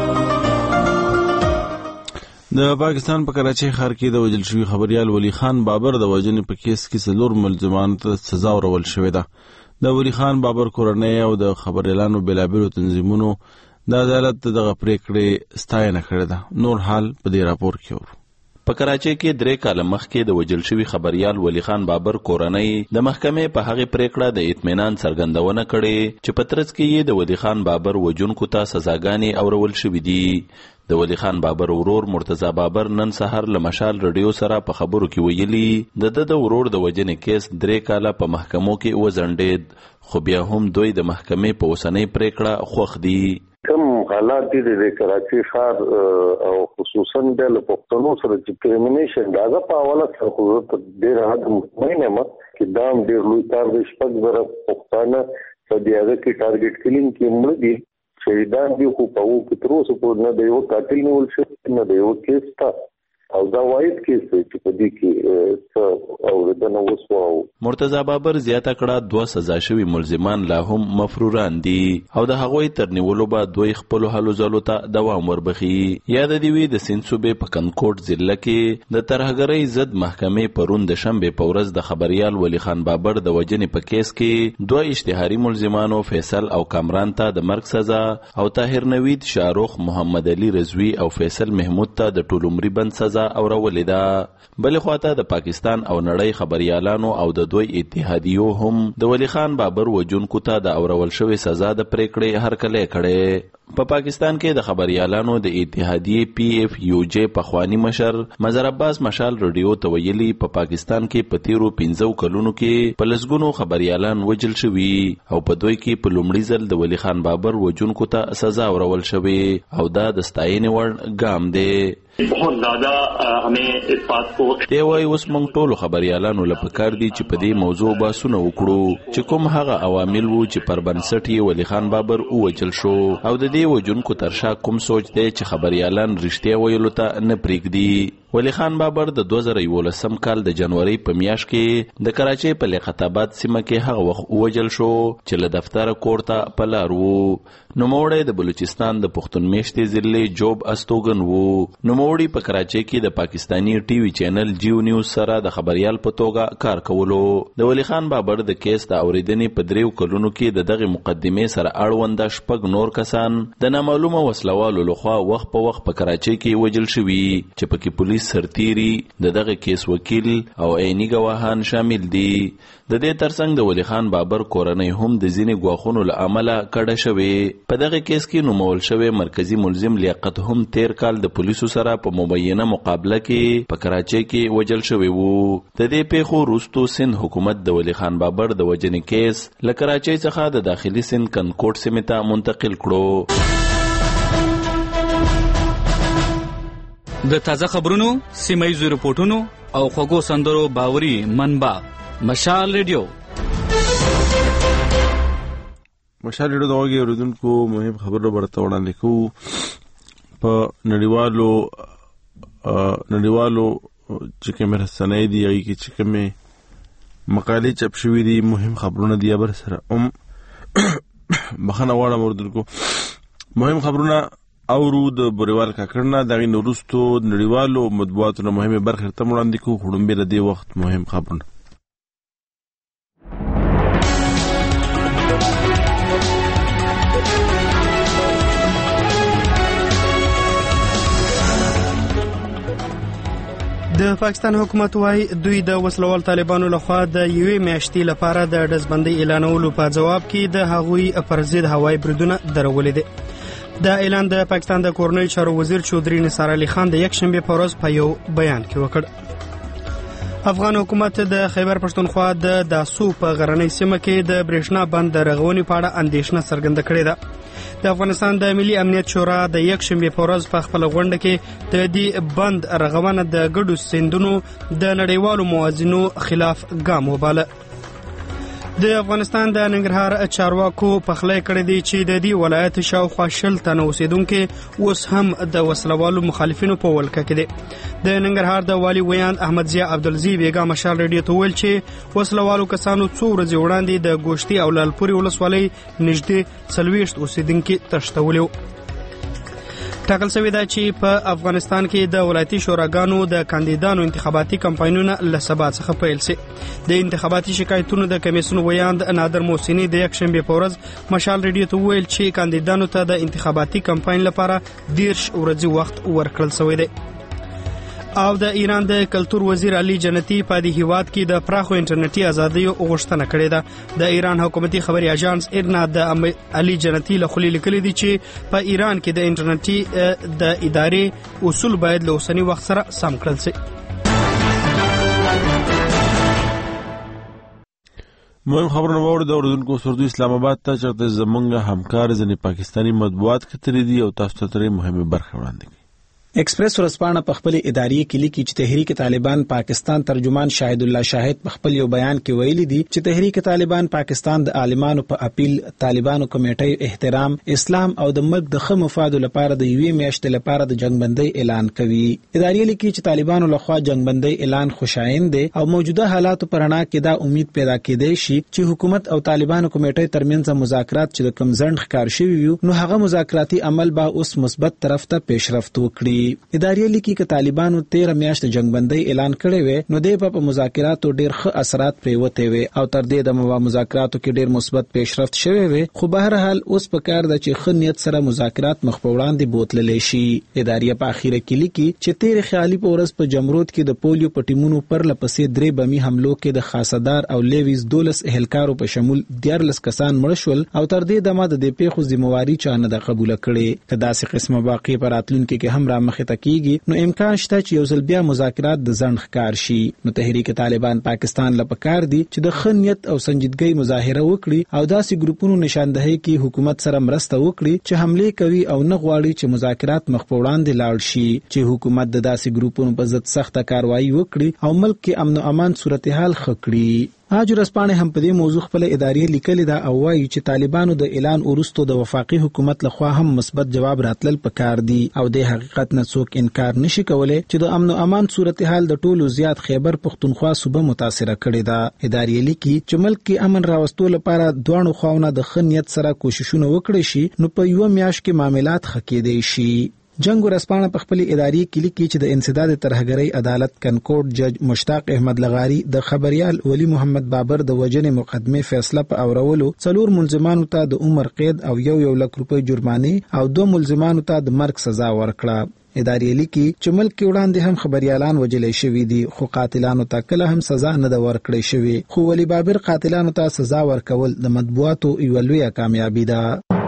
د پاکستان په کراچۍ ښار کې د وژل شوي خبريال ولی خان بابر د وژنې په کیس کې 4 ملزمانو ته سزا ورول شوې ده. د ولی خان بابر کورنۍ او د خبريالانو بېلابېلو تنظیمونو د عدالت دغه پریکړې ستاینه کړې ده. نور حال په دې راپور کې ورو. په کراچۍ کې 3 کاله مخکې د وژل شوي خبريال ولی خان بابر کورنۍ د محکمې په هغه پریکړه د اطمینان څرګندونه کړې چې په ترڅ کې یې د ولی خان بابر وژونکو ته سزاګانې اورول شوې دي. د ولی خان بابر ورور مرتضی بابر نن سحر له مشال رادیو سره په خبرو کې ویلي د ورور د وژنې کیس 3 کاله په محکمو کې وزنډید خو بیا هم دوی د محکمې په اوسنۍ پریکړه خوښ دي. کم حالات دي د کراچۍ ښار او خصوصا د پښتنو سره چې کریمینیشن داغه په حواله سره خو ډېر حد مطمئن یم چې دا ډېر لوی کار دی. 6,000 پښتانه په دې هغه کې ټارګټ کلینګ کې مړ دي شهیدان دي خو په وو کې تر اوسه پورې نه د یو قاتل نیول شوی نه د یو کیس تا او دا وايد کیس چې په دې کې اوریدنه وسوه. مرتضی بابر زیاته کړه 2 سزا شوي ملزمان لا هم مفروران دي او د هغوی تر نیولو به دوی خپل هلو ځلو ته دوام وربخي. یاد دی وی د سیند صوبې په کنکوټ ضلع کې د ترهګرۍ ضد محکمې پرون د شنبه په ورځ د خبريال ولی خان بابر د وژنې په کیس کې 2 اشتهاري ملزمانو فیصل او کامران ته د مرګ سزا او طاهر نوید شاروخ محمد علي رضوی او فیصل محمود ته د ټول عمر بند سزا اورولې ده. بل خواته د پاکستان او نړۍ خبريالانو او د دوی اتحادیو هم د ولی خان بابر وژونکو ته د اورول شوی سزا د پریکړې هرکلی کړي. په پاکستان کې د خبريالانو د اتحادیې PFUJ پخوانی مشر مظهر عباس مشال رادیو ته ویلي په پاکستان کې په تیرو 15 کلونو کې په لسګونو خبريالان وژل شوي او په دوی کې په لومړي ځل د ولی خان بابر وژونکو ته سزا ورول شوی او دا د ستاینې وړ ګام دی. बहुत ज्यादा हमें इस बात को دی وای اوس موږ ټول خبريالانو لپاره کار دي چې په دې موضوع باسونه وکړو چې کوم هغه عوامل وو چې پر بنسټ یې ولی خان بابر ووجل شو او د دې وجونکو ترشا کوم سوچ دی چې خبريالان رښتیا ویلو ته نه پریږدي. ولی خان بابر د 2011 کال د جنوري په میاشت کې د کراچۍ په لیاقت آباد سیمه کې هغه وخت ووجل شو چې له دفتر کور ته په لار وو. نوموړی د بلوچستان د پښتون میشتې ضلع جوب استوګن وو. نوموړی په کراچۍ کې د پاکستانی ټي وي چینل جیو نیوز سره د خبريال په توګه کار کولو. د ولی خان بابر د کیس د اوریدنې په 3 کلونو کې د دغه مقدمې سره اړوند 6 نور کسان د نامعلومه وسلوالو لخوا وخت په وخت په کراچۍ کې وژل شوي چې پکې پولیس سرتيري د دغه کیس وکیل او عیني گواهان شامل دي. د دې ترڅنګ د ولی خان بابر کورنۍ هم د ځینې ګواښونو له امله کډه شوې. په دغه کیس کې نومول شوی مرکزی ملزم لیاقت هم 13 کال د پولیسو سره په مبینه مقابله کې په کراچۍ کې وژل شوی وو. د دې پیښو وروسته سند حکومت د ولی خان بابر د وژنې کیس له کراچۍ څخه د داخلي سند کنکوټ سیمې ته منتقل کړو. د تازه خبرونو، سیمایي رپورټونو او خوږو سندرو باوري منبع مشال ریډیو. مشال ریډیو دغه اوریدونکو مهم خبرونه ورته وړاندې کوو. په نړیوالو چې کوم رسنۍ دي هغه کې چې کوم مقالې چاپ شوې دي مهم خبرونه دي بر سره بخنه واړه موردونکو مهم خبرونه اورو د بوریوال کاکړنا دغه نورستو نړیوالو مطبوعاتو مهمه برخه ته وړاندې کو خړم به د وخت مهم خبرونه د پاکستان حکومت وايي دوی د وسلوال طالبانو لخوا د یوې میاشتې لپاره د ډزبندۍ اعلانولو په جواب کې د هغوی پر ضد هوایي بریدونه درولې دي. دا اعلان د پاکستان د کورنۍ چارو وزیر چودري نثار علي خان د یکشنبه په ورځ په یو بیان کې وکړ. افغان حکومت د خیبر پښتونخوا د داسو په غرنۍ سیمه کې د برېښنا بند د رغونې په اړه اندېښنه څرګنده کړې ده. د افغانستان د ملي امنیت شورا د یکشنبه په ورځ په خپل غونډه کې د دې بند رغونه د ګډو سندونو د نړیوالو موازینو خلاف ګام وباله. د افغانستان د ننګرهار چارواکو پخلی کړی دی چې د دې ولایت شاوخوا 60 تنه اوسیدونکو اوس هم د وسلوالو مخالفینو په ولکه کې دي. د ننګرهار د والی ویاند احمد ضیا عبدالعزیز بیګا مشال ریډیو ته ویل چې وسلوالو کسانو څو ورځې وړاندې د ګوشتي او لالپوري ولسوالۍ نږدې 40 اوسیدونکو تښتولي. ټاکل شوی دا چې په افغانستان کې د ولایتي شوراګانو د کاندیدانو انتخاباتي کمپاینونه له سبا څخه پیل شي. د انتخاباتي شکایتونو د کمیسیون ویاند نادر موسینی د یکشنبه په ورځ مشال ریډیو ته ویل چې کاندیدانو ته د انتخاباتي کمپاین لپاره 10 ورځې وخت ورکړل شوی دی. او د ایران د کلتور وزیر علي جنتی په دې هیواد کې د پراخو انټرنیټي ازادۍ غوښتنه کړې ده. د ایران حکومتي خبري اژانس ایرنا د علي جنتی له خلی لیکلي دي چې په ایران کې د انټرنیټي د ادارې اصول باید له اوسنی وخت سره سم کړل شي. مهم خبرونه وړاندې د اردوونکو سردو اسلام آباد ته چې زمونږ همکار ځنې پاکستانی مطبوعات کتري دي او تاسو ته ترې مهمه برخه وړاندې کړي. ایکسپریس ورځپاڼه په خپل اداري کې لیکي چې تحریک طالبان پاکستان ترجمان شاهد الله شاهد په خپل یو بیان کې ویلي دي چې تحریک طالبان پاکستان د عالمانو په اپیل طالبانو کمیټې احترام اسلام او د ملک د خه مفاد لپاره د یوې میاشتې لپاره د جنگبندۍ اعلان کوي. اداري لیکي چې طالبانو لخوا جنگبندۍ اعلان خوشایند دي او موجوده حالات پر اړه کې دا امید پیدا کېدای شي چې حکومت او طالبانو کمیټې ترمنځ مذاکرات چې د کمزند ښکار شوي وي نو هغه مذاکراتي عمل به اوس مثبت طرف ته پیشرفت وکړي. اداري لیکي چې طالبانو 13 میاشتې جنگبندۍ اعلان کړی وي نو د په مذاکراتو ډېر ښه اثرات پریوته وي او تر دې د مذاکراتو کې ډېر مثبت پیشرفت شوی وي خو بهر حال اوس په کار د چې ښه نیت سره مذاکرات مخ په وړاندې بوتللی شي. اداري په اخیره کې لیکي چې 13 خیالي په ورځ په جمرود کې د پولیو په ټیمونو پر لپسې 3 بمي حملو کې د خاصدار او لیویز 12 اهلکارو په شمول 14 کسان مړ شول او تر دې دمه د دې پیښو ذمہواری چا نه د قبول کړي. کدا سي قسمه باقی پر راتلونکو کې هم را مخه تکیږي نو امکان شته چې یو ځل بیا مذاکرات د ځنډ ښکار شي. نو تحریک طالبان پاکستان لپاره دي چې د خنیت او سنجیدګۍ مظاهره وکړي او داسې ګروپونو نشاندهي کې حکومت سره مرسته وکړي چې حمله کوي او نه غواړي چې مذاکرات مخ په وړاندې لاړ شي چې حکومت د داسې ګروپونو په ضد سخت کاروایی وکړي او ملک کې امن او امان صورتحال خکړي. اج ورځپاڼه هم په دې موضوع خپل اداري لیکلي دا او وايي چې طالبانو د اعلان ورستو د وفاقي حکومت لخوا هم مثبت جواب راتلل پکار دي او د حقیقت نه څوک انکار نشي کولای چې د امن او امان صورتحال د ټولو زیات خیبر پښتونخوا صوبه متاثر کړي دا. اداري لیکي چې ملک کې امن راوستو لپاره دوه خواونه د خنیت سره کوششونه وکړي شي نو په یو میاشت کې معاملات خکېدي شي. جنگ ورځپاڼه په خپل اداري کې لیکي چې د انسداد ترهګرۍ عدالت کنکورټ جج مشتاق احمد لغاری د خبريال ولی محمد بابر د وجنې مقدمه فیصله په اورولو 4 ملزمانو ته د عمر قید او 1 لک روپۍ جرمانه او 2 ملزمانو ته د مرګ سزا ورکړه. اداري لیکي چې ملک کې وړاندې هم خبريالان وجلې شوې دي خو قاتلانو ته کله هم سزا نه د ورکړې شوې خو ولی بابر قاتلانو ته سزا ورکول د مطبوعاتو یو لویه کامیابی ده.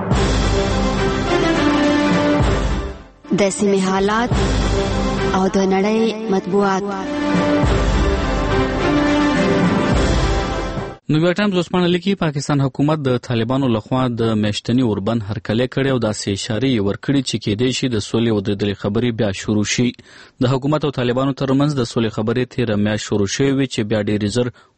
د سیمې حالات او د نړۍ مطبوعات. نیویارک ټایمز اوسمانه لیکي پاکستان حکومت د طالبانو لخوا د میشتنی اوربند هرکلی کړي او داسې اشاره ورکړي چې کېدای شي د سولې او د دلې خبرې بیا شروع شي. د حکومت او طالبانو ترمنځ د سولې خبرې 13 میاشتې شروع شوې چې بیا ډېر زر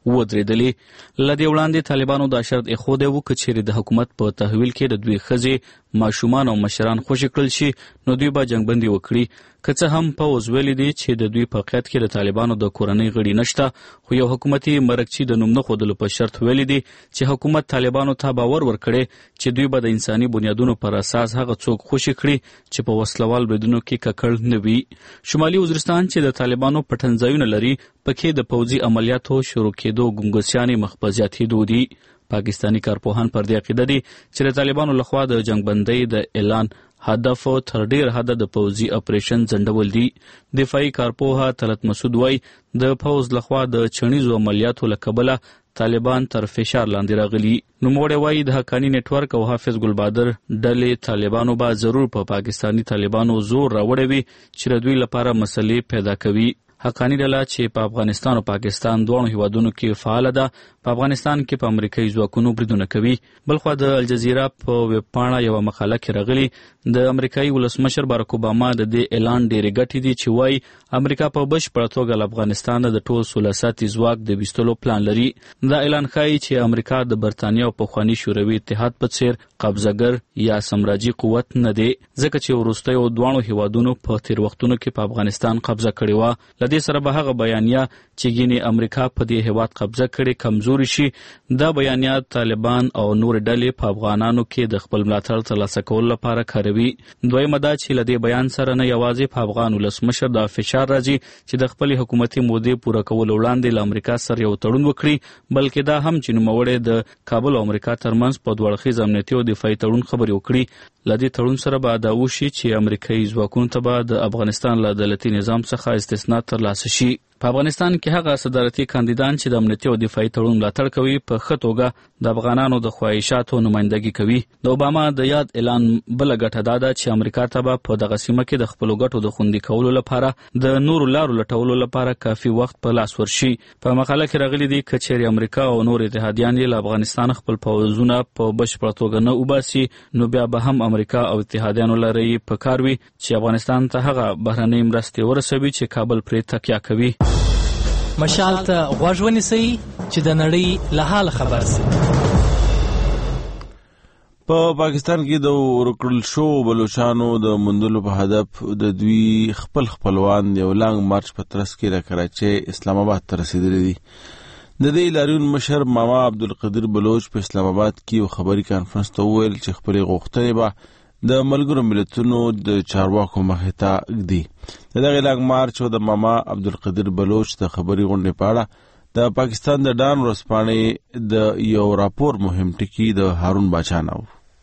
ودرېدلې. لدې وړاندې طالبانو دا شرط ایښودی و که چیرې د حکومت په تحویل کې د دوی ښځې، ماشومان او مشران خوشي کړل شي نو دوی به جنګبندي وکړي. که څه هم پوځ ویلي دی چې د دوی په قید کې د طالبانو د کورنۍ غړي نشته، خو یو حکومتي مرکچي د نوم نه ښودلو په شرط ویلي دی چې حکومت طالبانو ته باور ورکړي چې دوی به د انساني بنیادونو پر اساس هغه څوک خوشي کړي چې په وسلوال بریدونو کې ککړ نه وي. شمالي وزیرستان چې د طالبانو پټنځایونه لري پکې د پوځي عملیاتو شروع کېدو ګنګوسیانې مخ په زیاتېدو دي. پاکستاني کارپوهان پر دې عقیده دي چې د طالبانو لخوا د جنګبندۍ د اعلان هدف تر ډیر حده د پوځي اپریشن ځنډول دي. دفاعي کارپوه طلعت مسعود وایي د پوځ لخوا د چڼیزو عملیاتو له کبله طالبان تر فشار لاندې راغلي. نوموړی وایي د حقاني نیټورک او حافظ ګلبادر ډلې طالبانو به ضرور په پاکستاني طالبانو زور راوړی وي چې د دوی لپاره مسلې پیدا کوي. حقانی ډله چې په افغانستان او پاکستان دواړو هیوادونو کې فعاله ده، په افغانستان کې په امریکایي ځواکونو بریدونه کوي. بلخوا د الجزیره په ویب پاڼه یوه مقاله کې راغلي د امریکایي ولسمشر باراک اوباما د دې اعلان ډېرې ګټې دي چې وایي امریکا په بشپړه توګه له افغانستان د ټول سوله ساتي ځواک د ویستلو پلان لري. دا اعلان ښایي چې امریکا د برتانیا او پخواني شوروي اتحاد په څیر قبضهګر یا سمراجي قوت نه دی، ځکه چې وروستیو دواړو هیوادونو په تیر وختونو کې په افغانستان قبضه کړې وه. له دې سره به هغه بیانیه چې ګینې امریکا په دې هیواد قبضه کړې کمزوري شي. دا بیانیه طالبان او نور ډلې په افغانانو کې د خپل ملاتړ ترلاسه کولو لپاره کاروي. دویمه دا چې له دې بیان سره نه یوازې په افغان ولسمشر دا فشار راځي چې د خپلې حکومتي مودې پوره کولو وړاندې له امریکا سره یو تړون وکړي، بلکې دا هم چې نوموړی د کابل او امریکا ترمنځ په دوه اړخیز امنیتي او دفاعي تړون خبرې وکړي. له دې تړون سره به دا وشي چې امریکایي ځواکونو ته به د افغانستان له عدالتي نظام څخه استثنا ترلاسه شي. په افغانستان کې هغه صدارتي کاندیدان چې د امنیتي او دفاعي تړون ملاتړ کوي په ښه توګه د افغانانو د خواهشاتو نمایندګي کوي. د اوباما د یاد اعلان بله ګټه دا ده چې امریکا ته به په دغه سیمه کې د خپلو ګټو د خوندي کولو لپاره د نورو لارو لټولو لپاره کافي وخت په لاس ورشي. په مقاله کې راغلي دي که چیرې امریکا او نور اتحادیان یې له افغانستان خپل پوځونه په بشپړه توګه نه وباسي، نو بیا به هم امریکا او اتحادیانو لره یې په کار وي چې افغانستان ته هغه بهرنۍ مرستې ورسوي چې کابل پرې تکیه کوي. مشال ته غوږ ونیسئ چې د نړۍ له حاله خبر شئ. په پاکستان کې د ورکړل شو بلوچستانو د موندلو په هدف د دوی خپل خپلوان یو لانګ مارچ په ترڅ کې را کراچۍ اسلام آباد ته رسیدلي دي. د دې لاریون مشر ماما عبدالقدیر بلوچ په اسلام آباد کې یو خبري کانفرنس ته وویل چې خپلې غوښتنې به د ملګرو ملتونو د چارواکو مخې ته ږدي. د دغه لانګ مارچ او د ماما عبدالقدیر بلوچ د خبري غونډې په اړه د پاکستان د ډان ورځپاڼې د یو راپور مهم ټکی د هارون باچا نو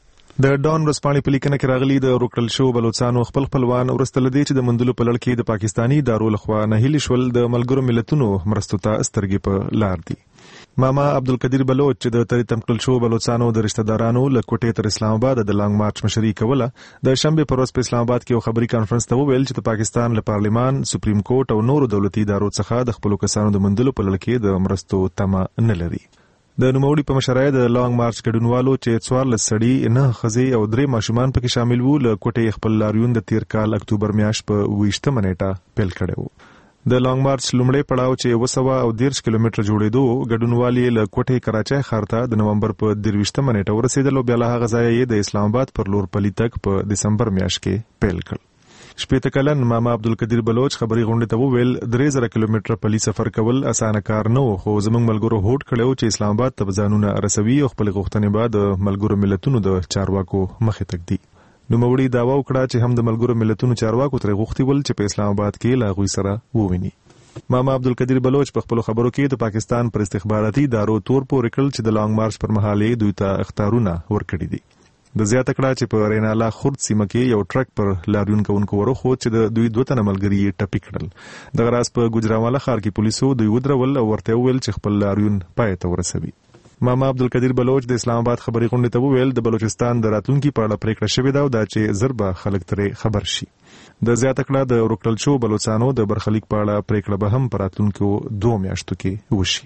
د ډان ورځپاڼې په لیکنه کې راغلي د ورکړل شو بلوچستانو خپل خپلوان ورسته لدی چې د مندلو په لړ کې د پاکستانی ادارو لخوا نه هلي شول د ملګرو ملتونو مرستو ته سترګې په لار دي. ماما عبدالقدیر بلوچ چې د تری تمکل شو بلوچستانو د رشتہ دارانو له کوټې تر اسلام آباد د لانګ مارچ مشري کوله، د شنبه پر ورځ په اسلام آباد کې یو خبري کانفرنس ته وویل چې د پاکستان له پارلیمان، سپریم کورټ او نورو دولتي ادارو څخه د خپل کسانو د مندلو په لړ کې د مرستو تمه نه لري. د نوموړي په مشرۍ د لانګ مارچ ګډونوالو چې 14 سړي، 9 ښځې او 3 ماشومان پکې شامل وو، له کوټې خپل لاریون د تیر کال اکتوبر میاشت په 20 نیټه پیل کړو. د لانګ مارچ لومړی پړاو چې 130 کیلومتره جوړېدو، ګډونوالي له کوټې کراچۍ ښار ته د نومبر په 23 نیټه ورسېدل او بیا له هغه ځایه یې د اسلام آباد پر لور پلی تګ په دسمبر میاشت کې پیل کړ. شپېته کلن ماما عبدالقدیر بلوچ خبري غونډې ته وویل 3000 کیلومتره پلی سفر کول اسانه کار نه و، خو زموږ ملګرو هوډ کړو چې اسلام آباد ته ځانونه رسوي او خپل غوښتنې به د ملګرو ملتونو د چارواکو مخې ته ږدي. نوموړي داوا وکړه چې هم د ملګرو ملتونو چارواکو ترې غوښتي ول چې په اسلام آباد کې له هغوی سره وویني. ماما عبدالقدیر بلوچ په خپل خبرو کې د پاکستان پر استخباراتي ادارو تور پورې کړل چې د لانګ مارچ پر مهال دوی ته اخطارونه ورکړي دي. د زیاته کړه چې په رینالا خرد سیمه کې یو ټرک پر لاریون کوونکو ورخو چې د دوی 2 تنه ملګري ټپي کړل. د غراس په ګجراواله ښار کې پولیسو دوی ودرول او ورته وویل چې خپل لاریون پای ته ورسوي. ماما عبدالقدیر بلوچ د اسلام آباد خبري غونډې ته وویل د بلوچستان د راتلونکي په اړه پریکړه شوې ده او دا چې زربه خلک ترې خبر شي. د زیاته کړه د ورکړل شو بلوچستانو د برخلیک په اړه پریکړه به هم په راتلونکو 2 میاشتو کې وشي.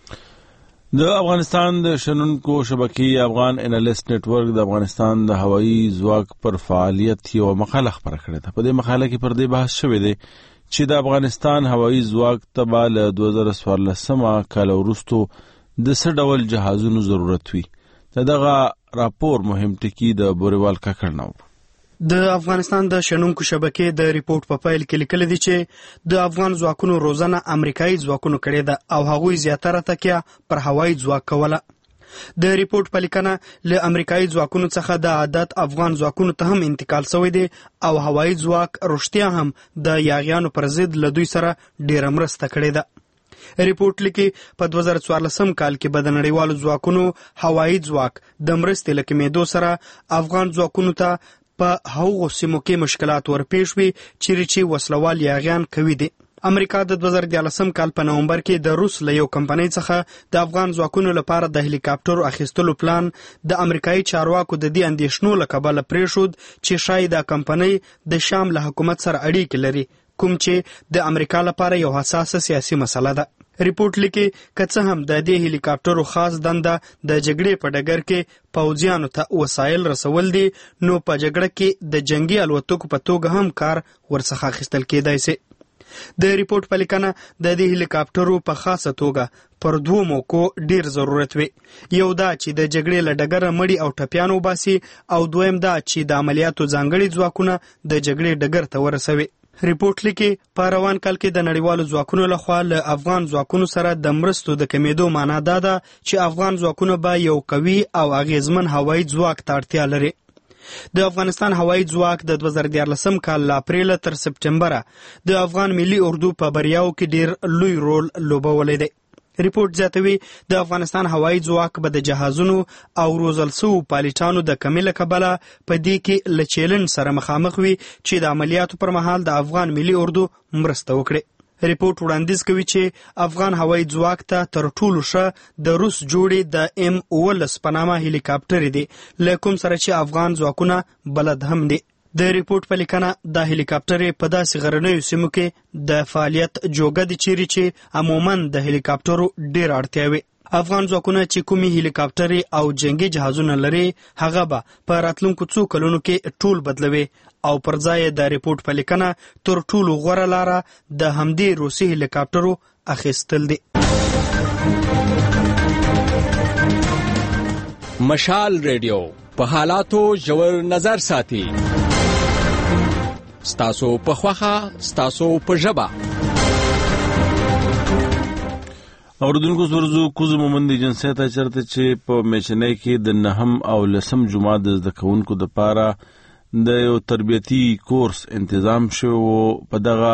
د افغانستان د شنونکو شبکې افغان انالیست نتورک د افغانستان د هوایي ځواک پر فعالیت یو مقاله خپره کړې ده. په دې مقاله کې پر دې بحث شوی دی چې د افغانستان هوایي ځواک ته به له 2014 کال وروسته د څه ډول جهازونو ضرورت وي. دغه راپور مهم ټکی د بوریوال کاکړ نو. د افغانستان د شنونکو شبکې د ریپورت په فایل کې لیکل دي چې د افغان ځواکونو روزانه امریکایي ځواکونو کړې ده او هغوی زیاتره تکیه پر هوایي ځواک کوله. د ریپورت په لیکنه له امریکایي ځواکونو څخه د عادت افغان ځواکونو ته هم انتقال شوی دی او هوایي ځواک رښتیا هم د یاغیانو پر ضد له دوی سره ډیره مرسته کړې ده. ریپورت لیکي په 2014 کال کې به د نړیوالو ځواکونو هوایي ځواک د مرستې له کمېدو سره افغان ځواکونو ته په هغو سیمو کې مشکلات ورپېښ وي چیرې چې وسلوال یاغیان کوي دي. امریکا د 2014 کال په نومبر کې د روس له یو کمپنۍ څخه د افغان ځواکونو لپاره د هلیکاپټرو اخیستلو پلان د امریکایي چارواکو د دې اندېښنو له کبله پرېښود چې شاید دا کمپنۍ د شام له حکومت سره اړیکې لري، کوم چې د امریکا لپاره یو حساسه سیاسي مسله ده. ریپورت لیکي که څه هم د دې هلیکاپټرو خاص دنده د جګړې په ډګر کې پوځیانو ته وسایل رسول دي، نو په جګړه کې د جنگي الوتکو په توګه هم کار ورڅخه اخیستل کېدای شي. د ریپورت په لیکنه د دې هلیکاپټرو په خاصه توګه پر دوه موکو ډیر ضرورت وي. یو دا چې د جګړې له ډګره مړي او ټپیان وباسي او دویم دا چې د عملیاتو ځانګړي ځواکونه د جګړې ډګر ته ورسوي. ریپورت لیکي په روان کال کې د نړیوالو ځواکونو لخوا له افغان ځواکونو سره د مرستو د کمیدو معنا دا ده چې افغان ځواکونه به یو قوي او اغیزمن هوایي ځواک ته اړتیا لري. د افغانستان هوایي ځواک د 2014 کال له اپریل تر سپټمبره د افغان ملي اردو په بریاو کې ډیر لوی رول لوبولی دی. ریپورت زیاتوي د افغانستان هوایي ځواک به د جهازونو او روزل شوو پایلټانو د کمۍ له کبله په دې کې له چیلنج سره مخامخ وي چې د عملیاتو پر مهال د افغان ملي اردو مرسته وکړي. ریپورت وړاندیز کوي چې افغان هوایي ځواک ته تر ټولو ښه د روس جوړې د M-19 په نامه هلیکاپټر دي، له کوم سره چې افغان ځواکونه بلد هم دي. د ریپورت په لیکنه د هلیکاپټر په داسې غرنیو سیمو کې د فعالیت جوګه دي چیرې چې عموما د هلیکاپټرو ډیر اړتیا وي. افغان ځواکونه چې کومي هلیکاپټر او جنگي جهازونه لري هغه به په راتلونکو څو کلونو کې ټول بدلوي او پر ځای د ریپورت په لیکنه تر ټولو غوره لاره د همدې روسي هلیکاپټرو اخیستل دي. مشال ریډیو په حالاتو ژور نظر ساتي. ستاسو په خوخه، ستاسو په ژبه. اوردونکو سورزو کوز مومند جنسیت چرته چې په میچنۍ کې د 9 او 10 جمعه د زده کوونکو د پاره د یو تربیتی کورس تنظیم شو. په دغه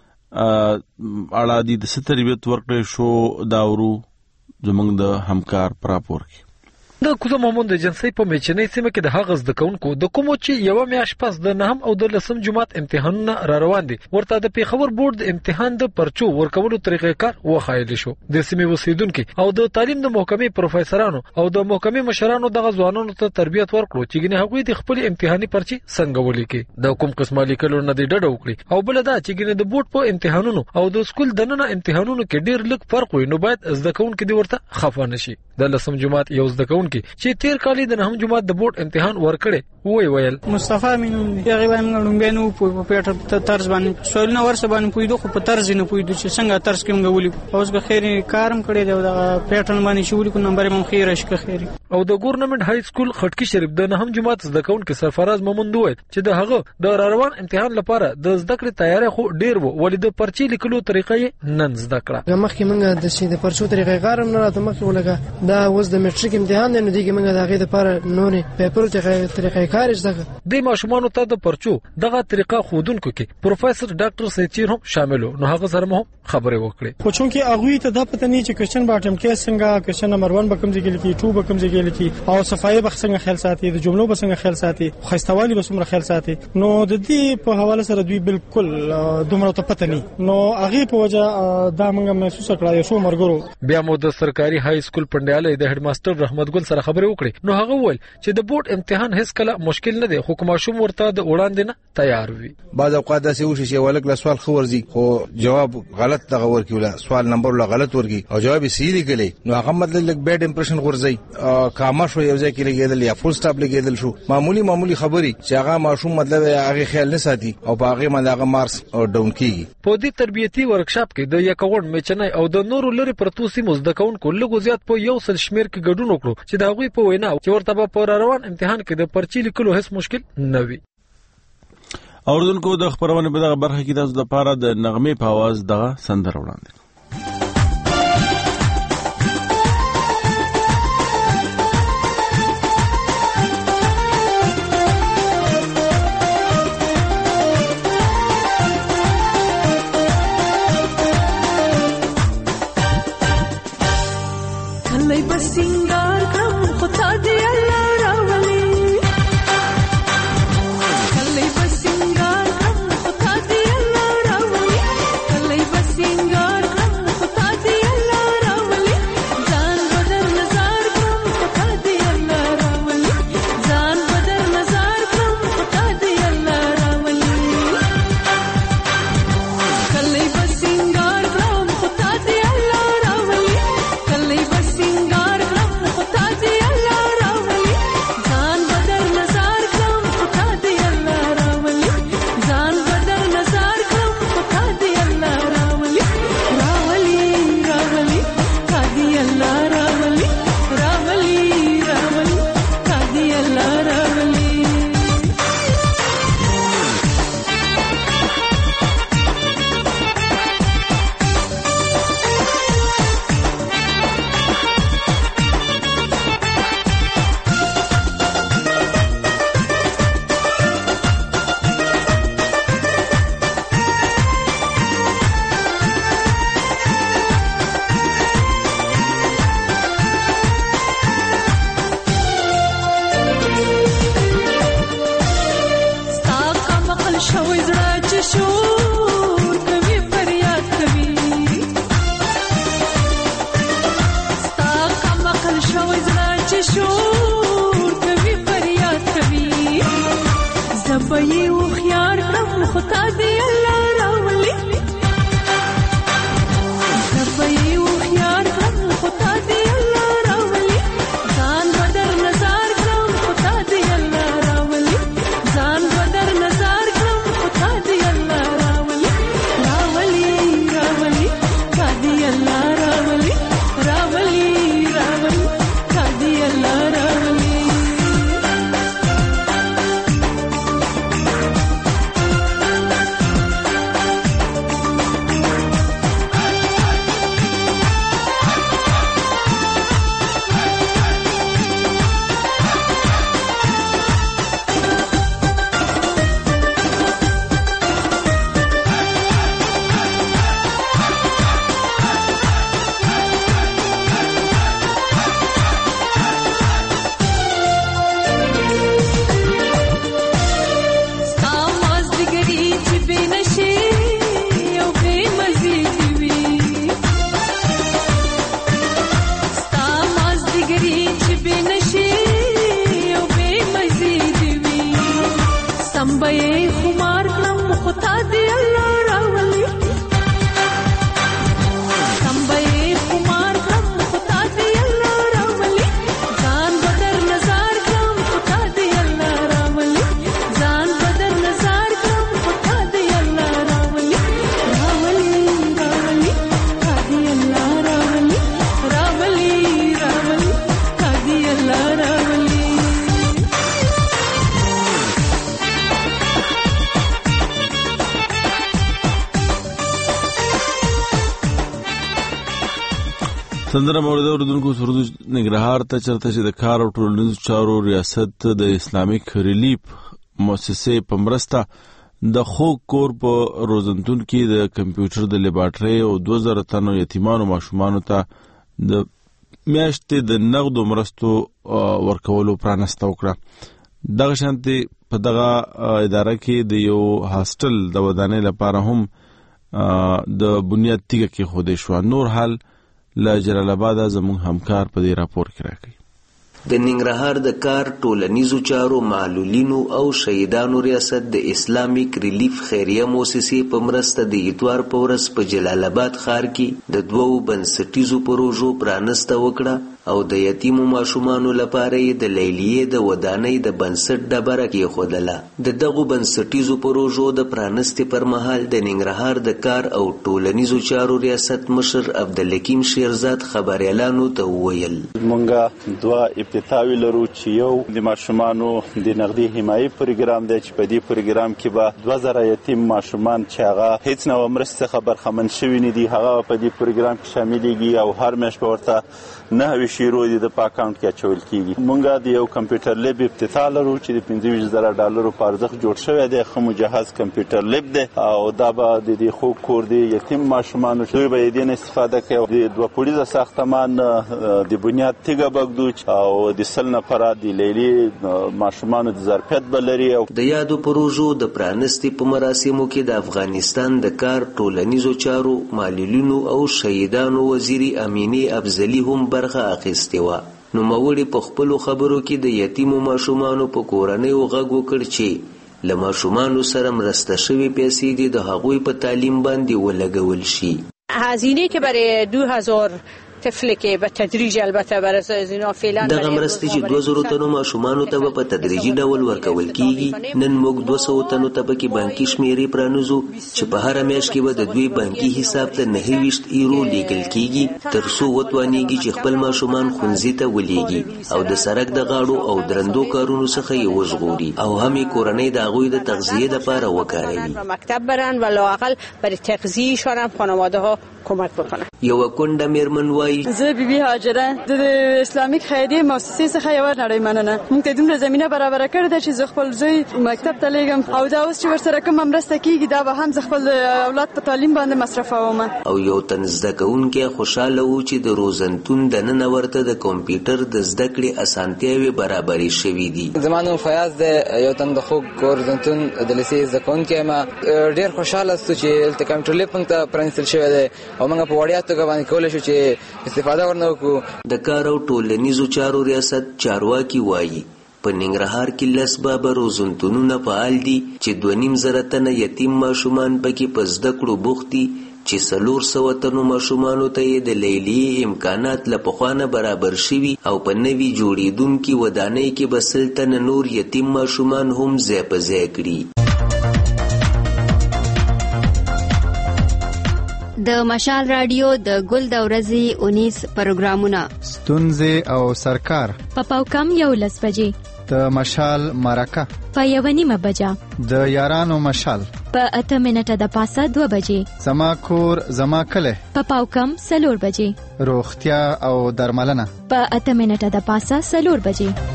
اړه د تربیت ورکړې شو داورو زمونږ د همکار پراپور کې. د کوزه مومند جنسي په میچنۍ سیمه کې د هغه زده کوونکو د کومو چې یو میاش پس د 9 او د 10 جمعات امتحانونه را روان دي ورته د پیښور بورډ د امتحان د پرچو ورکولو طریقې کار وخایل شو. د سیمې اوسیدونکو او د تعلیم د محکمې پروفیسورانو او د محکمې مشرانو دغه ځوانانو ته تربیت ورکړو چې ګنې هغوی د خپل امتحاني پرچې څنګه ولیکي، د کوم قسمه لیکلو نه دی ډډه وکړي او بل دا چې ګنې د بورډ په امتحانونو او د سکول دننه امتحانونو کې ډیر لږ فرق وي، نو باید زده کوونکو دی ورته خفه نشي. د 10 جمعات یو زده کوونکو چې تیر کال د 9 جمعات د بورډ امتحان ورکړي ویل مصطفی مینوم دی. هغه باندې موږ بینو په پیټر طرز باندې سوالونه ورسره باندې پویدو خو په طرز نه پویدو چې څنګه طرز کې موږ ولیکو. اوس به خیر کارم کړی دی د پیټرن باندې شو ولیکو نمبر مم خیر شي خیر. او د ګورنمنت های سکول خټکی شریف د 9 جمعات زده کوونکو سرفراز مومند وویل چې د هغه د روان امتحان لپاره د زده کړې تیاری خو ډیر وو، ولې د پرچې لیکلو طریقې نن زده کړه. مخکې موږ د شي د پرچو طریقې کارم نه راته مخکې ولګه دا اوس د میټریک امتحان نه دیږي موږ د هغه لپاره نورې پیپر طریقې کار زده. د ماشومانو ته د پرچو دغه طریقه خودونکو کې پروفیسور ډاکټر سیچیر هم شاملو، نو هغه سره مو خبرې وکړې. خو چونکې هغه ته د پته نه چې کوېشن باټم کې څنګه کوېشن نمبر 1 بکم ځای کې لیکي، 2 بکم ځای کې لیکي او صفایي به څنګه خیال ساتي، د جملو به څنګه خیال ساتي، خستوالي به څومره خیال ساتي. نو د دې په حواله سره دوی بالکل دومره ته پته نه، نو هغه په وجه دا موږ محسوس کړای شو مرګرو. بیا مو د سرکاري های سکول پندیاله د هډ ماستر رحمت ګل سره خبرې وکړې، نو هغه وویل چې د بورډ امتحان هیڅ کله مشکل نه دی خو کوماشوم ورته د وړاندې نه تیار وي. بعض اوقات داسې وشي چې ولک له سوال خو ورځي خو جواب غلط دغه ورکی ولا سوال نمبر لا غلط ورکی او جواب یې صحیح لګلی نو هغه مطلب لګ بیډ امپریشن ورځي کاما شو یو ځای کې لګیدل یا فول سټاپ لګیدل شو معمولی خبري چې هغه ماشوم مطلب هغه خیال نه ساتي او باغې باندې هغه مارس او ډاون کیږي. په دې تربیتی ورکشاپ کې د یکوړ میچنای او د نورو لري پرتو سیمو زده کوونکو لږ زیات په یو سل شمیر کې ګډون وکړو چې دا غوي په وینا چې ورته په روان امتحان کې د پرچی لیکلو هیڅ مشکل نه وي. اوردونکو د خبرونه په دغه برخه کې تاسو د پاره د نغمې په आवाज دغه سندره وړاندې سندره مورد اوردونکو سرودو نګرهار ته چرته چې د کار او ټولنیزو چارو ریاست د اسلامیک ریلیف مؤسسې په مرسته د خوږ کور په روزنتون کې د کمپیوټر د لیبارټري او 2000 تنو یتیمانو ماشومانو ته د میاشتې د نغدو مرستو ورکولو پرانسته وکړه. دغه شانتي په دغه اداره کې د یو هاستل د ودانۍ لپاره هم د بنیاد تیګه کې خوده شو. نور حال له جلال آباد زموږ همکار په دې راپور کې راکړي. د ننګرهار د کار ټولنیزو چارو معلولینو او شهیدانو ریاست د اسلامیک ریلیف خیریه موسسې په مرسته د اتوار په ورځ په جلال آباد ښار کې د 2 بنسټیزو پروژو پرانسته وکړه او د یتیمو ماشومانو لپاره یې د لیلیې د ودانۍ د بنسټ ډبره کېښودله. د دغو بنسټیزو پروژو د پرانستې پر مهال د ننګرهار د کار او ټولنیزو چارو ریاست مشر عبدالحکیم شیرزاد خبریالانو ته وویل مونږ 2 ابتداوي لرو چې یو د ماشومانو د نقدي حمایي پروګرام دی چې په دې پروګرام کې به 2000 یتیم ماشومان چې هغه هیڅ نوع مرستې څخه برخمن شوي نه دي هغه په دې پروګرام کې شاملېږي او هر میاشت به ورته 9 شیرو د په اکاونټ کې اچول کیږي. مونږ د یو کمپیوټر لیب افتتاح لرو چې د $25,000 په ارزښت جوړ شوی دی. ښه مجهز کمپیوټر لیب دی او دا به د دې خوږ کور د یتیم ماشومانو دوی به یې دې نه استفاده کوي. د 2 پوړیزه ساختمان د بنیاد تیږه بږدو او د 100 نفره د لیلي ماشومانو د ظرفیت به لري. د یادو پروژو د پرانستې په مراسمو کې د افغانستان د کار ټولنیزو چارو معلولینو او شهیدانو وزیري امینه افضلی هم برخه اخیستې وه. نوموړي په خپلو خبرو کې د یتیمو ماشومانو په کورنیو غږ وکړ چې له ماشومانو سره مرسته شوې پیسې دې د هغوی په تعلیم باندې ولګول شي. هزینه که برای 2000 طفل که به تدریج البته برای از اینا فعلا دغه مرستې چې 2000 تنو ماشومانو ته په تدریجي ډول ورکول کیږي. نن موږ 200 تنو ته پکې بانکي شمیرې پرانوزو چې په هر میاشت کې به د دوی بانکي حساب ته 29 ایرو لیږل کیږي تر څو وتوانیږي چې خپل ماشومان ښوونځي ته ولېږي او د سړک د غاړو او درندو کارونو څخه یې وژغوري او هم یې کورنۍ د هغوی د تغذیې لپاره وکاروي. مکتب برن و لااقل برای تغذیه‌شان هم خانواده ها کمک بکنن. یو کونډه میرمن وایي زه بیبي هاجره د اسلامیک خیریه مؤسسې څخه یو نړۍ مننه. موږ ته دومره زمينه برابر کړې ده چې زه خپل زوی مکتب ته لېږم او دا اوس چې ورسره کوم مرسته کیږي دا به هم زه خپل اولاد په تعلیم باندې مصرفوم. او یو تن زده کوونکی خوشاله و چې د روزنتون د نن ورته د کمپیوټر د زده کړې اسانتیاوې برابرې شوې دي. زمانو فیاض د یو تن د خوږ روزنتون د لیسې زده کوونکی ما ډېر خوشاله ستو چې د کمپیوټر لیب ته پرانستل شوی دی او موږ په وړیا توګه باندې کولای شو چې استفاده ورنه وکړو. د کار او ټولنیزو چارو ریاست چارواکي وایي په ننګرهار کې 10 بابا روزنتونونه فعال دي چې 2.5 تنه یتیم ماشومان پکې په زده کړو بوخت دي چې 400 تنو ماشومانو ته یې د لیلیې امکانات له پخوانه برابر شوي او په نوي جوړېدونکي ودانۍ کې به 100 تنه نور یتیم ماشومان هم ځای په ځای کړي. د مشال رادیو د ګل د ورځې 19 پروګرامونه ستونزې او سرکار په پاوکم 11 بجې د مشال مرکه په 1:30 بجه د یارانو مشال په 8 منټه د پاسه 2 بجې زما کور زما کله په پاوکم 4 بجې روغتیا او درملنه په 8 منټه د پاسه 4 بجې.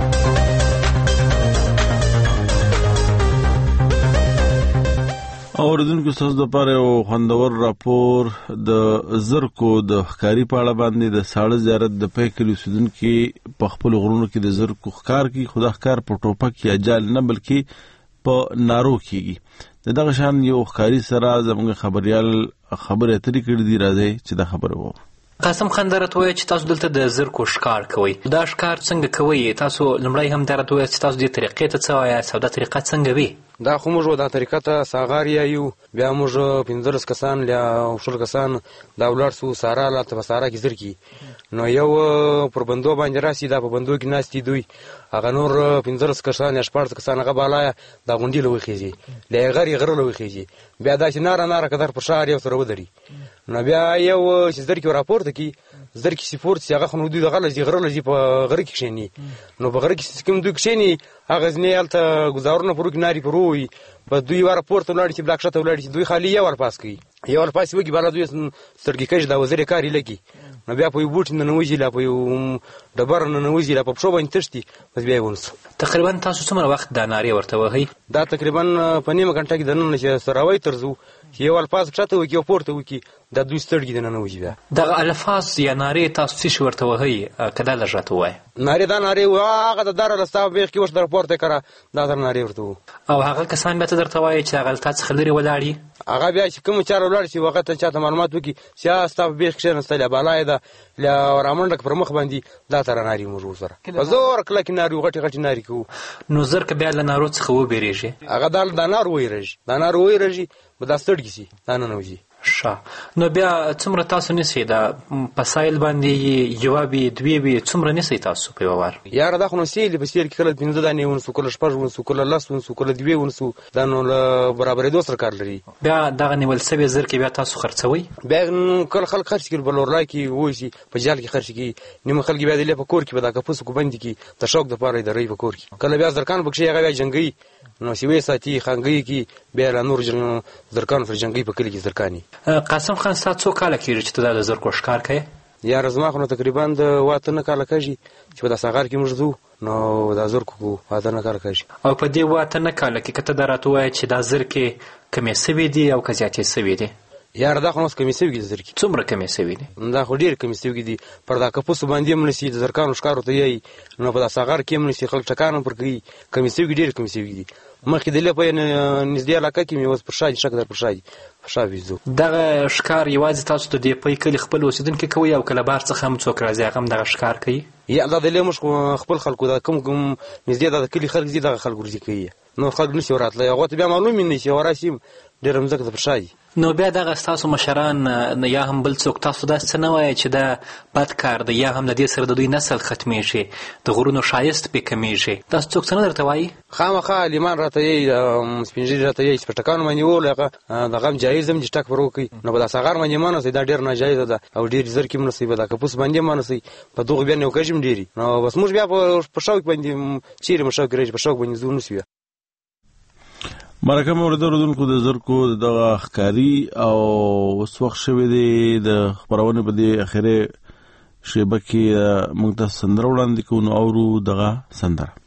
اوریدونکو تاسو د پاره یو خوندور راپور د زرکو د ښکاری په اړه باندې د ساړه زیارت د پیکلو سودونکو په خپل غرونو کې د زرکو ښکار کی خدا ښکار په ټوپک یا جال نه بلکې په نارو کیږي. دغه شان یو ښکاری سره زموږ خبريال خبره اترې کړې دي راځي چې دا خبره وو. قاسم خندرت وایي چې تاسو دلته د زرکو ښکار کوئ. دا ښکار څنګه کوئ؟ تاسو لمړی هم درته وایي چې تاسو دې طریقې ته څه وایاست او دا طریقه څنګه وي؟ دا خو موږ دا طریقه ته ساغار یو بیا موږ 15 کسان یا 10 کسان دا ولر سو سارا لا ته سارا کې زرکی نو یو پر بندو باندې راسي دا په بندو کې ناشتي دوی هغه نور 15 کسان یا 14 کسان هغه بالا دا غونډي لوي خيږي لغری غره لوي خيږي بیا دا چې نار کدر پر شهر یو سره ودري نو بیا یو چې زرکی راپورته کی زرکی سپورت هغه خو دوی دغه لږی غره لږی په غره کې شینی نو په غره کې کوم دوی شینی هغه ځنیالته گزارونه پرو کې ناری پروي په دوی ور پورته ولاړ چې بلاک شته ولاړ چې دوی خالی یو ور پاس کوي یو ور پاس وږي بالا دوی سترګې کښ دا وزیر کاری لګي نو بیا په یو بوټ نه نوځي لا په یو ډبر نه نوځي لا په پښو باندې تشتي بس بیا ونس. تقریبا تاسو څومره وخت دا ناری ورته وهي؟ دا تقریبا په نیمه غنټه کې د نن چې سراوي ترزو یو الفاظ چاته وکی او پورته وکی دا دوی ستړي د نن وځي بیا دغه الفاظ یا ناری تاسو څه ورته وهي کدا لږه وای ناری دا ناری هغه د دار لستا بیخ کې وش در پورته کرا دا در ناری ورته او هغه کسان به درته وای چې هغه تاسو خلري ولاړی هغه بیا چې کوم چار ولاړ شي وخت ته چاته معلومات وکي چې ستا په بیخ کې نستله بالای دا رامنډک پر مخ باندې دا تر ناری موږ سره په زور کله کې ناری غټي ناری کو نو زر ک بیا له نارو څخه و بیریږي هغه د نار وایرږي دا ستړي شي دا نه نوځي ښه نو بیا څومره تاسو نسی دا پسایل باندې جوابي دوی به څومره نسی تاسو په وار یار دا خو نو سیل په سیر کې کله 15 دانې ونسو کله 6 ونسو کله 10 ونسو کله 2 ونسو دا نو برابرې دوه سره کار لري بیا دغه نیول سبي زر کې بیا تاسو خرڅوي بیا کله خلک خرڅ کړي بلورلای کې وای شي په جال کې خرڅ کړي نیمه خلک بیا د په کور کې به دا کپوس کو بندي کې د شوق د پاره د ری په کور کې کله بیا زرکان بکشي هغه بیا جنگي نو سیوي ساتي خانګي کې بیا لا نور زرکان پر جنگي په کلی کې زرکاني قاسم خان څو کال کېږي چې ته د زر کوشکار کوي یا رزما خو تقریبا د واته نه کال کېږي چې په ساغر کې موږ زو نو دا زر کو واته نه کال کېږي او په دې واته نه کال کې کته درته وای چې دا زر کې کمې سوي دي او کزياتې سوي دي یار دا خو نو کمې سوي دي زر کې څومره کمې سوي دي دا خو ډیر کمې سوي دي پر دا کپوس باندې منسي د زرکانو ښکارو ته یي نو په ساغر کې منسي خلک ټکانو پر کوي کمې سوي ډیر کمې سوي دي مخکې د لپاره نږدې علاقه کې مې اوس پر شاج شک در پر شاج ویزو دغه ښکار یوازې تاسو ته دی په کلی خپل اوسیدونکو کوي او کله بار څخه هم څوک راځي هغه دغه ښکار کوي یا دا د لمش خپل خلکو دا کوم نږدې د کلی خلک دي دغه خلک ورځي کوي نو خلک نشي وراتله هغه ته بیا معلوم نه شي وراسي ډېر مزګه پر شاج نو بیا دغه تاسو مشران یا هم بل څوک تاسو دا څه نه وایي چې دا بد کار دی یا هم د دې سره د دوی نسل ختمېږي د غرونو شایست به کمیږي تاسو څوک څه نه درته وایي خامخا لیمان راته یې سپینجری راته یې سپټکانو باندې ولغه د غم جایز هم چې ټک ورو کوي نو په ساغر باندې مانسي دا ډېر ناجایز ده او ډېر زر کې مناسبه ده کپوس باندې مانسي په دوغ بیا نه وکړم ډېری نو بس موږ بیا په شوق باندې چیرې مشوق راځي په شوق باندې زونه سوي مرکه مورد رودونکو د زرکو د ښکاری او اوس وخت شوی دی د خبرونه په دې اخیره شیبه کې موږ ته سندره وړاندې کوو او دغه سندره